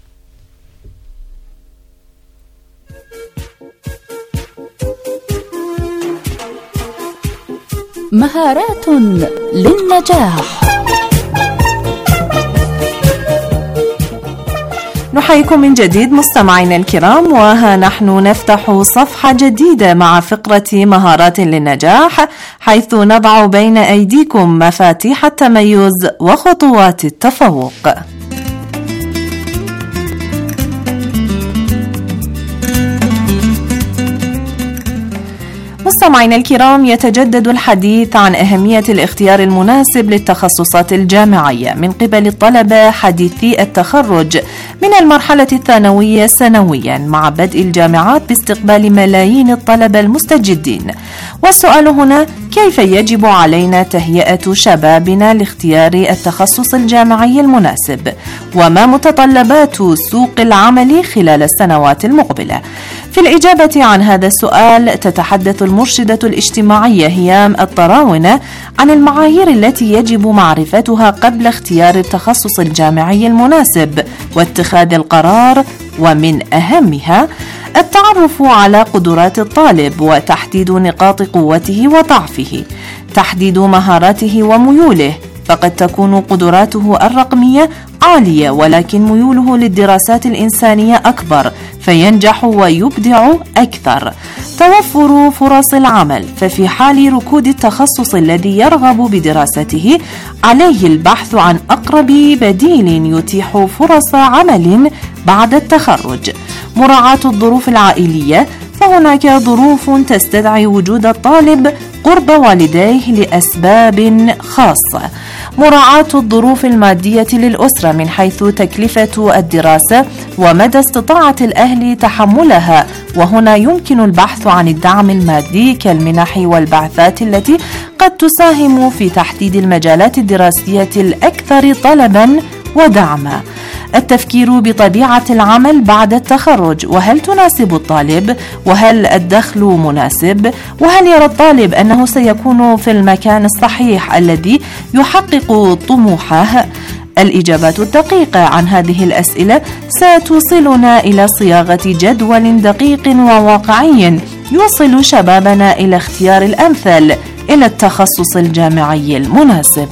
مهارات للنجاح. نحييكم من جديد مستمعينا الكرام، وها نحن نفتح صفحة جديدة مع فقرة مهارات للنجاح، حيث نضع بين أيديكم مفاتيح التميز وخطوات التفوق. مستمعينا الكرام، يتجدد الحديث عن أهمية الاختيار المناسب للتخصصات الجامعية من قبل الطلبة حديثي التخرج من المرحلة الثانوية سنويا، مع بدء الجامعات باستقبال ملايين الطلبة المستجدين. والسؤال هنا: كيف يجب علينا تهيئة شبابنا لاختيار التخصص الجامعي المناسب؟ وما متطلبات سوق العمل خلال السنوات المقبلة؟ في الإجابة عن هذا السؤال تتحدث المرشدة الاجتماعية هيام الطراونة عن المعايير التي يجب معرفتها قبل اختيار التخصص الجامعي المناسب واتخاذ القرار، ومن أهمها التعرف على قدرات الطالب وتحديد نقاط قوته وضعفه، تحديد مهاراته وميوله، فقد تكون قدراته الرقمية عالية ولكن ميوله للدراسات الإنسانية أكبر فينجح ويبدع أكثر. توفر فرص العمل، ففي حال ركود التخصص الذي يرغب بدراسته عليه البحث عن أقرب بديل يتيح فرص عمل بعد التخرج. مراعاة الظروف العائلية، فهناك ظروف تستدعي وجود الطالب قرب والديه لأسباب خاصة. مراعاة الظروف المادية للأسرة من حيث تكلفة الدراسة ومدى استطاعة الأهل تحملها، وهنا يمكن البحث عن الدعم المادي كالمنح والبعثات التي قد تساهم في تحديد المجالات الدراسية الأكثر طلبا ودعما. التفكير بطبيعة العمل بعد التخرج، وهل تناسب الطالب؟ وهل الدخل مناسب؟ وهل يرى الطالب أنه سيكون في المكان الصحيح الذي يحقق طموحه؟ الإجابات الدقيقة عن هذه الأسئلة ستوصلنا إلى صياغة جدول دقيق وواقعي يوصل شبابنا إلى اختيار الأمثل إلى التخصص الجامعي المناسب.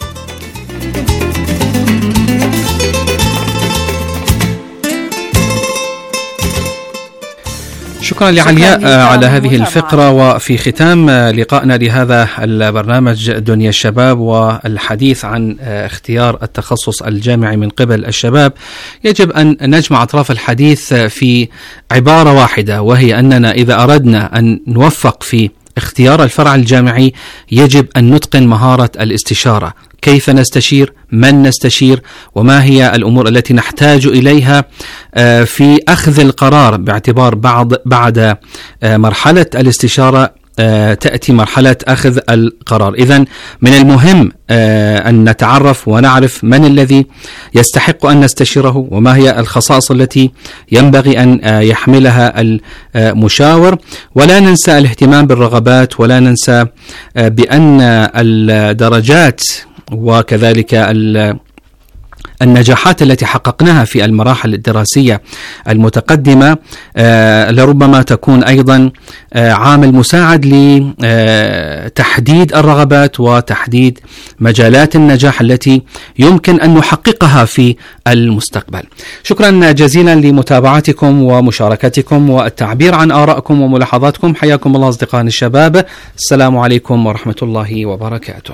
شكرا لعلياء على هذه الفقرة. وفي ختام لقائنا لهذا البرنامج دنيا الشباب والحديث عن اختيار التخصص الجامعي من قبل الشباب، يجب أن نجمع أطراف الحديث في عبارة واحدة، وهي أننا إذا أردنا أن نوفق في اختيار الفرع الجامعي يجب أن نتقن مهارة الاستشارة. كيف نستشير؟ من نستشير؟ وما هي الأمور التي نحتاج إليها في أخذ القرار، باعتبار بعض بعد مرحلة الاستشارة تأتي مرحلة أخذ القرار. إذن من المهم أن نتعرف ونعرف من الذي يستحق أن نستشيره، وما هي الخصائص التي ينبغي أن يحملها المشاور، ولا ننسى الاهتمام بالرغبات، ولا ننسى بأن الدرجات وكذلك النجاحات التي حققناها في المراحل الدراسية المتقدمة لربما تكون أيضا عامل مساعد لتحديد الرغبات وتحديد مجالات النجاح التي يمكن أن نحققها في المستقبل. شكرا جزيلا لمتابعتكم ومشاركتكم والتعبير عن آرائكم وملاحظاتكم. حياكم الله أصدقائنا الشباب، السلام عليكم ورحمة الله وبركاته.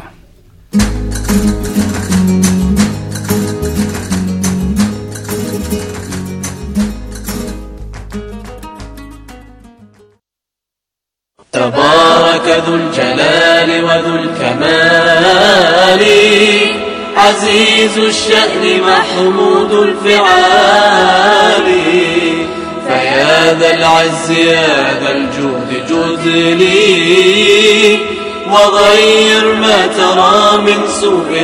تبارك ذو الجلال وذو الكمال، عزيز الشأن محمود الفعال. فيا ذا العز يا ذا الجود جد لي، وغير ما ترى من سوء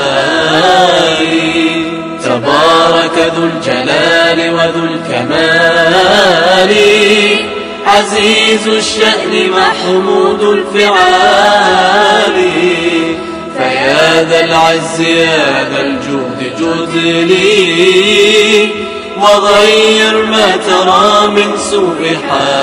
حالي. تبارك ذو الجلال وذو الكمال، عزيز الشأن محمود الفعال فيا ذا العز يا ذا الجود جد لي وغير ما ترى من سوء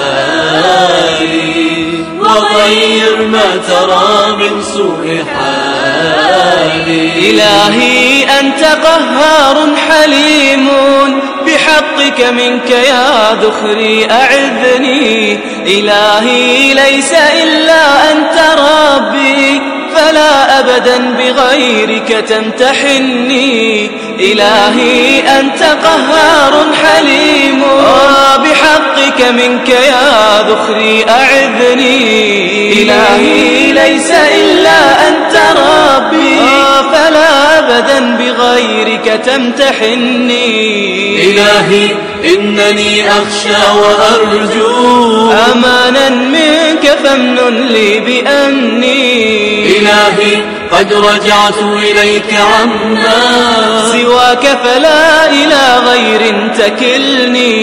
حالي وغير ما ترى من سوء حالي. إلهي أنت قهار حليم بحقك منك يا ذخري أعذني. إلهي ليس إلا أنت ربي فلا أبدا بغيرك تمتحني. إلهي أنت قهار حليم بحقك منك يا ذخري أعذني. إلهي ليس إلا أنت ربي فلا أبدا بغيرك تمتحني. إلهي إنني أخشى وأرجو أمانا منك فامنن لي بأني. إلهي قد رجعت إليك عما سواك فلا إلى غير تكلني.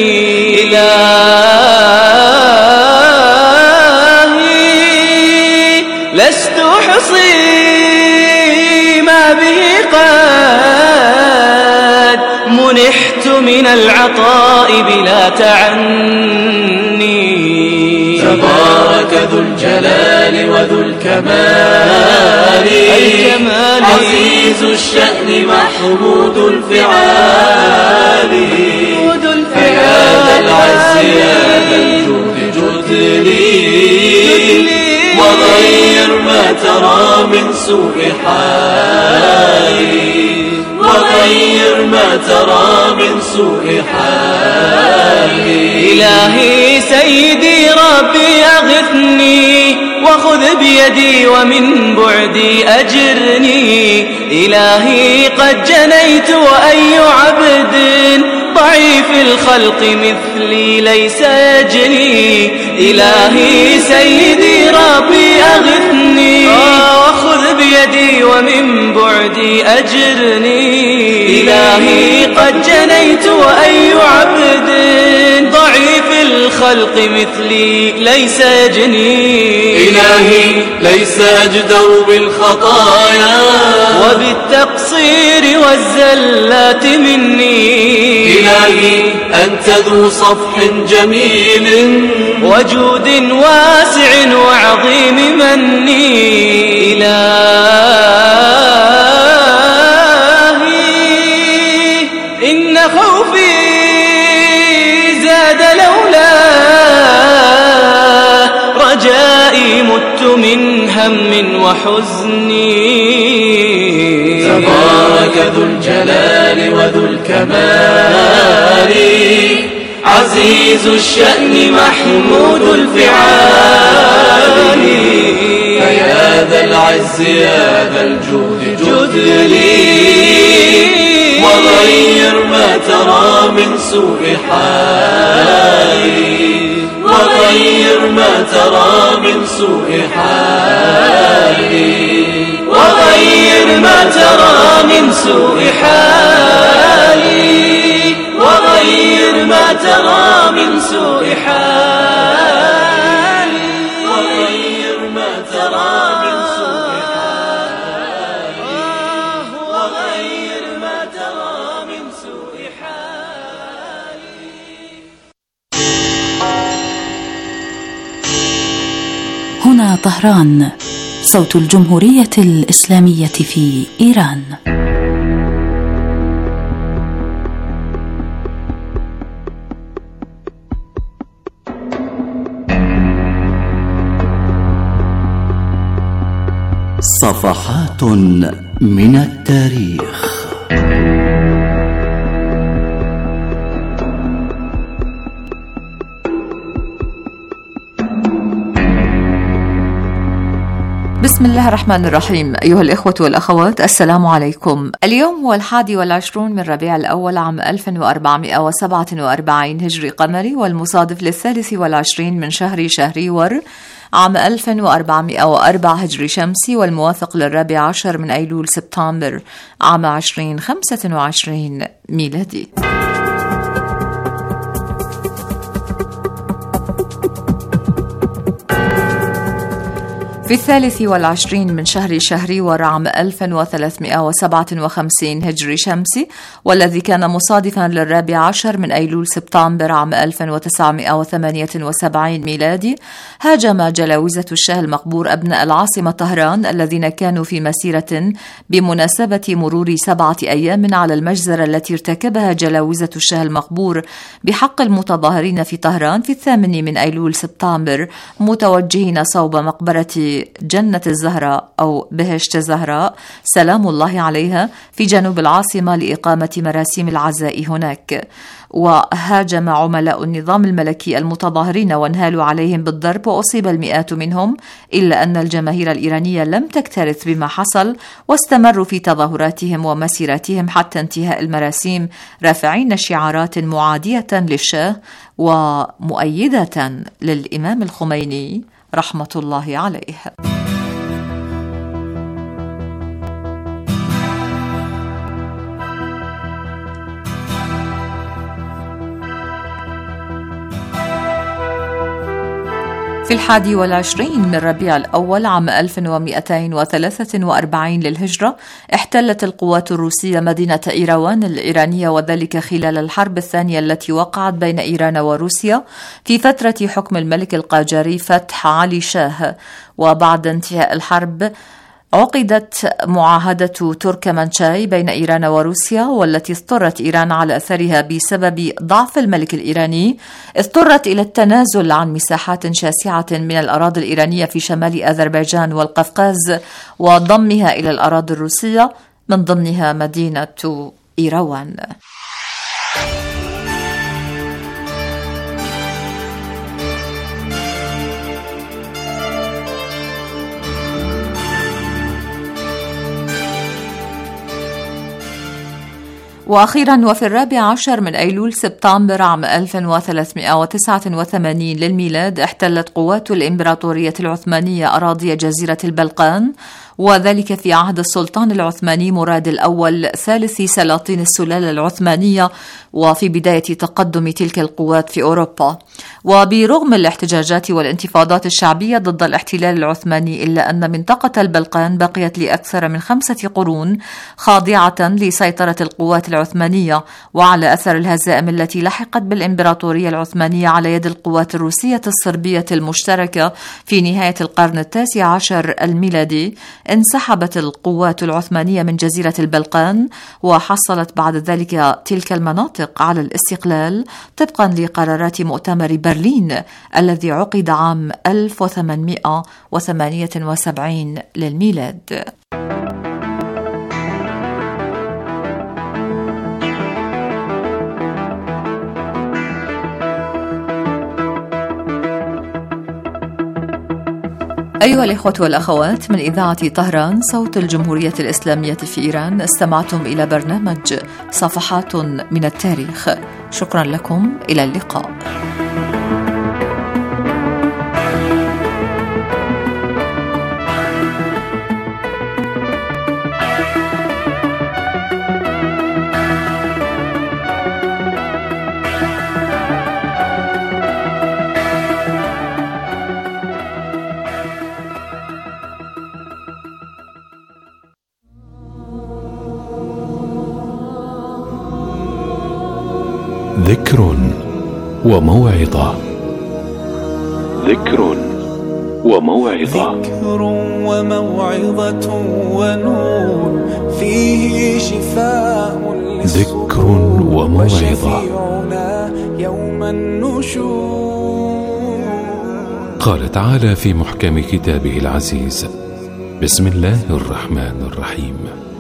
إلهي لست أحصي ما به قد منحت من العطاء بلا تعني. تبارك ذو الجلال وذو الكمال الجمال عزيز الشأن محمود الفعال فيا ذا العز يا ذا الجود جد لي وغير ما ترى من سوء حالي وغير ما ترى من سوء حالي. إلهي سيدي ربي أغثني وخذ بيدي ومن بعدي أجرني. إلهي قد جنيت وأي عبد ضعيف الخلق مثلي ليس يجني. إلهي سيدي ربي أغثني وخذ بيدي ومن بعدي أجرني. إلهي قد جنيت وأي عبد ضعيف الخلق مثلي ليس يجني. إلهي ليس أجدر بالخطايا وبالتقصير والزلات مني. إلهي أنت ذو صفح جميل وجود واسع وعظيم مني. إلهي إن خوفي زاد لولا رجائي مت من هم وحزني. تبارك ذو الجلال وذو الكمال عزيز الشأن محمود الفعال فيا ذا العز يا ذا الجود جد لي وغير ما ترى من سوء حالي وغير ما ترى من سوء حالي وغير ما ترى من سوء حالي وغير ما ترى من سوء حالي وغير ما ترى من سوء حالي وغير ما ترى من سوء حالي. هنا طهران صوت الجمهورية الإسلامية في إيران. صفحات من التاريخ. بسم الله الرحمن الرحيم. أيها الإخوة والأخوات، السلام عليكم. اليوم هو الحادي والعشرون من ربيع الأول عام ألف وأربعمائة وسبعة وأربعين هجري قمري، والمصادف للثالث والعشرين من شهر شهريور عام ألف وأربعمائة وأربعة هجري شمسي، والموافق للرابع عشر من أيلول سبتمبر عام عشرين خمسة وعشرين ميلادي. في الثالث والعشرين من شهر شهريور عام ألف وثلاثمائة وسبعة وخمسين هجري شمسي، والذي كان مصادفا للرابع عشر من أيلول سبتمبر عام ألف وتسعمائة وثمانية وسبعين ميلادي، هاجم جلاوزة الشاه المقبور أبناء العاصمة طهران الذين كانوا في مسيرة بمناسبة مرور سبعة أيام على المجزرة التي ارتكبها جلاوزة الشاه المقبور بحق المتظاهرين في طهران في الثامن من أيلول سبتمبر، متوجهين صوب مقبرة جنة الزهراء أو بهشت الزهراء سلام الله عليها في جنوب العاصمة لإقامة مراسم العزاء هناك. وهاجم عملاء النظام الملكي المتظاهرين وانهالوا عليهم بالضرب وأصيب المئات منهم، إلا أن الجماهير الإيرانية لم تكترث بما حصل واستمروا في تظاهراتهم ومسيراتهم حتى انتهاء المراسيم، رافعين شعارات معادية للشاه ومؤيدة للإمام الخميني رحمة الله عليه. في الحادي والعشرين من ربيع الأول عام ألف ومئتين وثلاثة وأربعين للهجرة، احتلت القوات الروسية مدينة إيروان الإيرانية، وذلك خلال الحرب الثانية التي وقعت بين إيران وروسيا في فترة حكم الملك القاجاري فتح علي شاه. وبعد انتهاء الحرب عقدت معاهدة تركمانشاي بين إيران وروسيا، والتي اضطرت إيران على أثرها بسبب ضعف الملك الإيراني اضطرت إلى التنازل عن مساحات شاسعة من الأراضي الإيرانية في شمال أذربيجان والقفقاز وضمها إلى الأراضي الروسية، من ضمنها مدينة إيروان. وأخيرا وفي الرابع عشر من أيلول سبتمبر عام ألف وثلاثمائة وتسعة وثمانين للميلاد، احتلت قوات الإمبراطورية العثمانية أراضي جزيرة البلقان، وذلك في عهد السلطان العثماني مراد الأول ثالث سلاطين السلالة العثمانية، وفي بداية تقدم تلك القوات في أوروبا. وبرغم الاحتجاجات والانتفاضات الشعبية ضد الاحتلال العثماني، إلا أن منطقة البلقان بقيت لأكثر من خمسة قرون خاضعة لسيطرة القوات العثمانية، وعلى أثر الهزائم التي لحقت بالإمبراطورية العثمانية على يد القوات الروسية الصربية المشتركة في نهاية القرن التاسع عشر الميلادي، انسحبت القوات العثمانية من جزيرة البلقان، وحصلت بعد ذلك تلك المناطق على الاستقلال طبقا لقرارات مؤتمر برلين الذي عقد عام ألف وثمانمائة وثمانية وسبعين للميلاد. أيها الإخوة والأخوات، من إذاعة طهران صوت الجمهورية الإسلامية في إيران، استمعتم إلى برنامج صفحات من التاريخ. شكرا لكم، إلى اللقاء. ذكر وموعظة. ذكر وموعظة. ذكر وموعظة ونور فيه شفاء. ذكر وموعظة. يوم النشور. قال تعالى في محكم كتابه العزيز: بسم الله الرحمن الرحيم: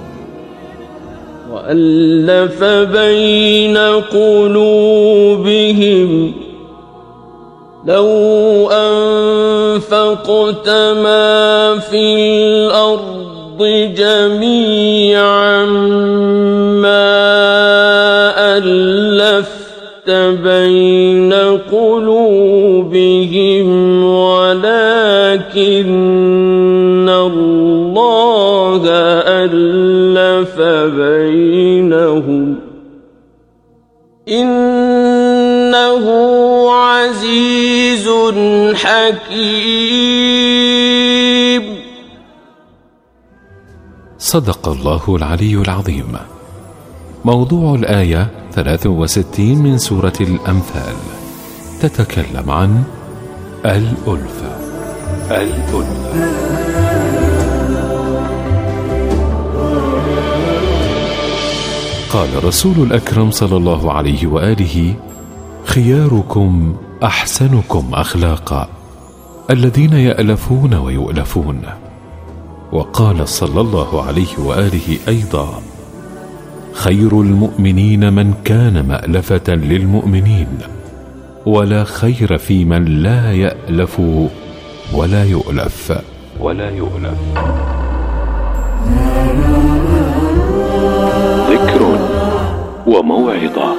وألف بين قلوبهم لو أنفقت ما في الأرض جميعا ما ألفت بين قلوبهم ولكن الله ألف بينهم إنه عزيز حكيم. صدق الله العلي العظيم. موضوع الآية ثلاث وستين من سورة الأنفال تتكلم عن الألفة. الألفة قال رسول الأكرم صلى الله عليه وآله: خياركم أحسنكم أخلاقا الذين يألفون ويؤلفون. وقال صلى الله عليه وآله أيضا: خير المؤمنين من كان مألفة للمؤمنين، ولا خير في من لا يألف ولا يؤلف ولا يؤلف. ذكر وموعظة.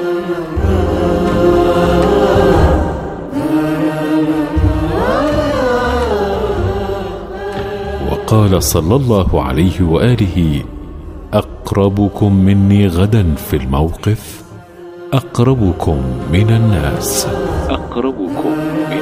وقال صلى الله عليه وآله: أقربكم مني غدا في الموقف أقربكم من الناس. أقربكم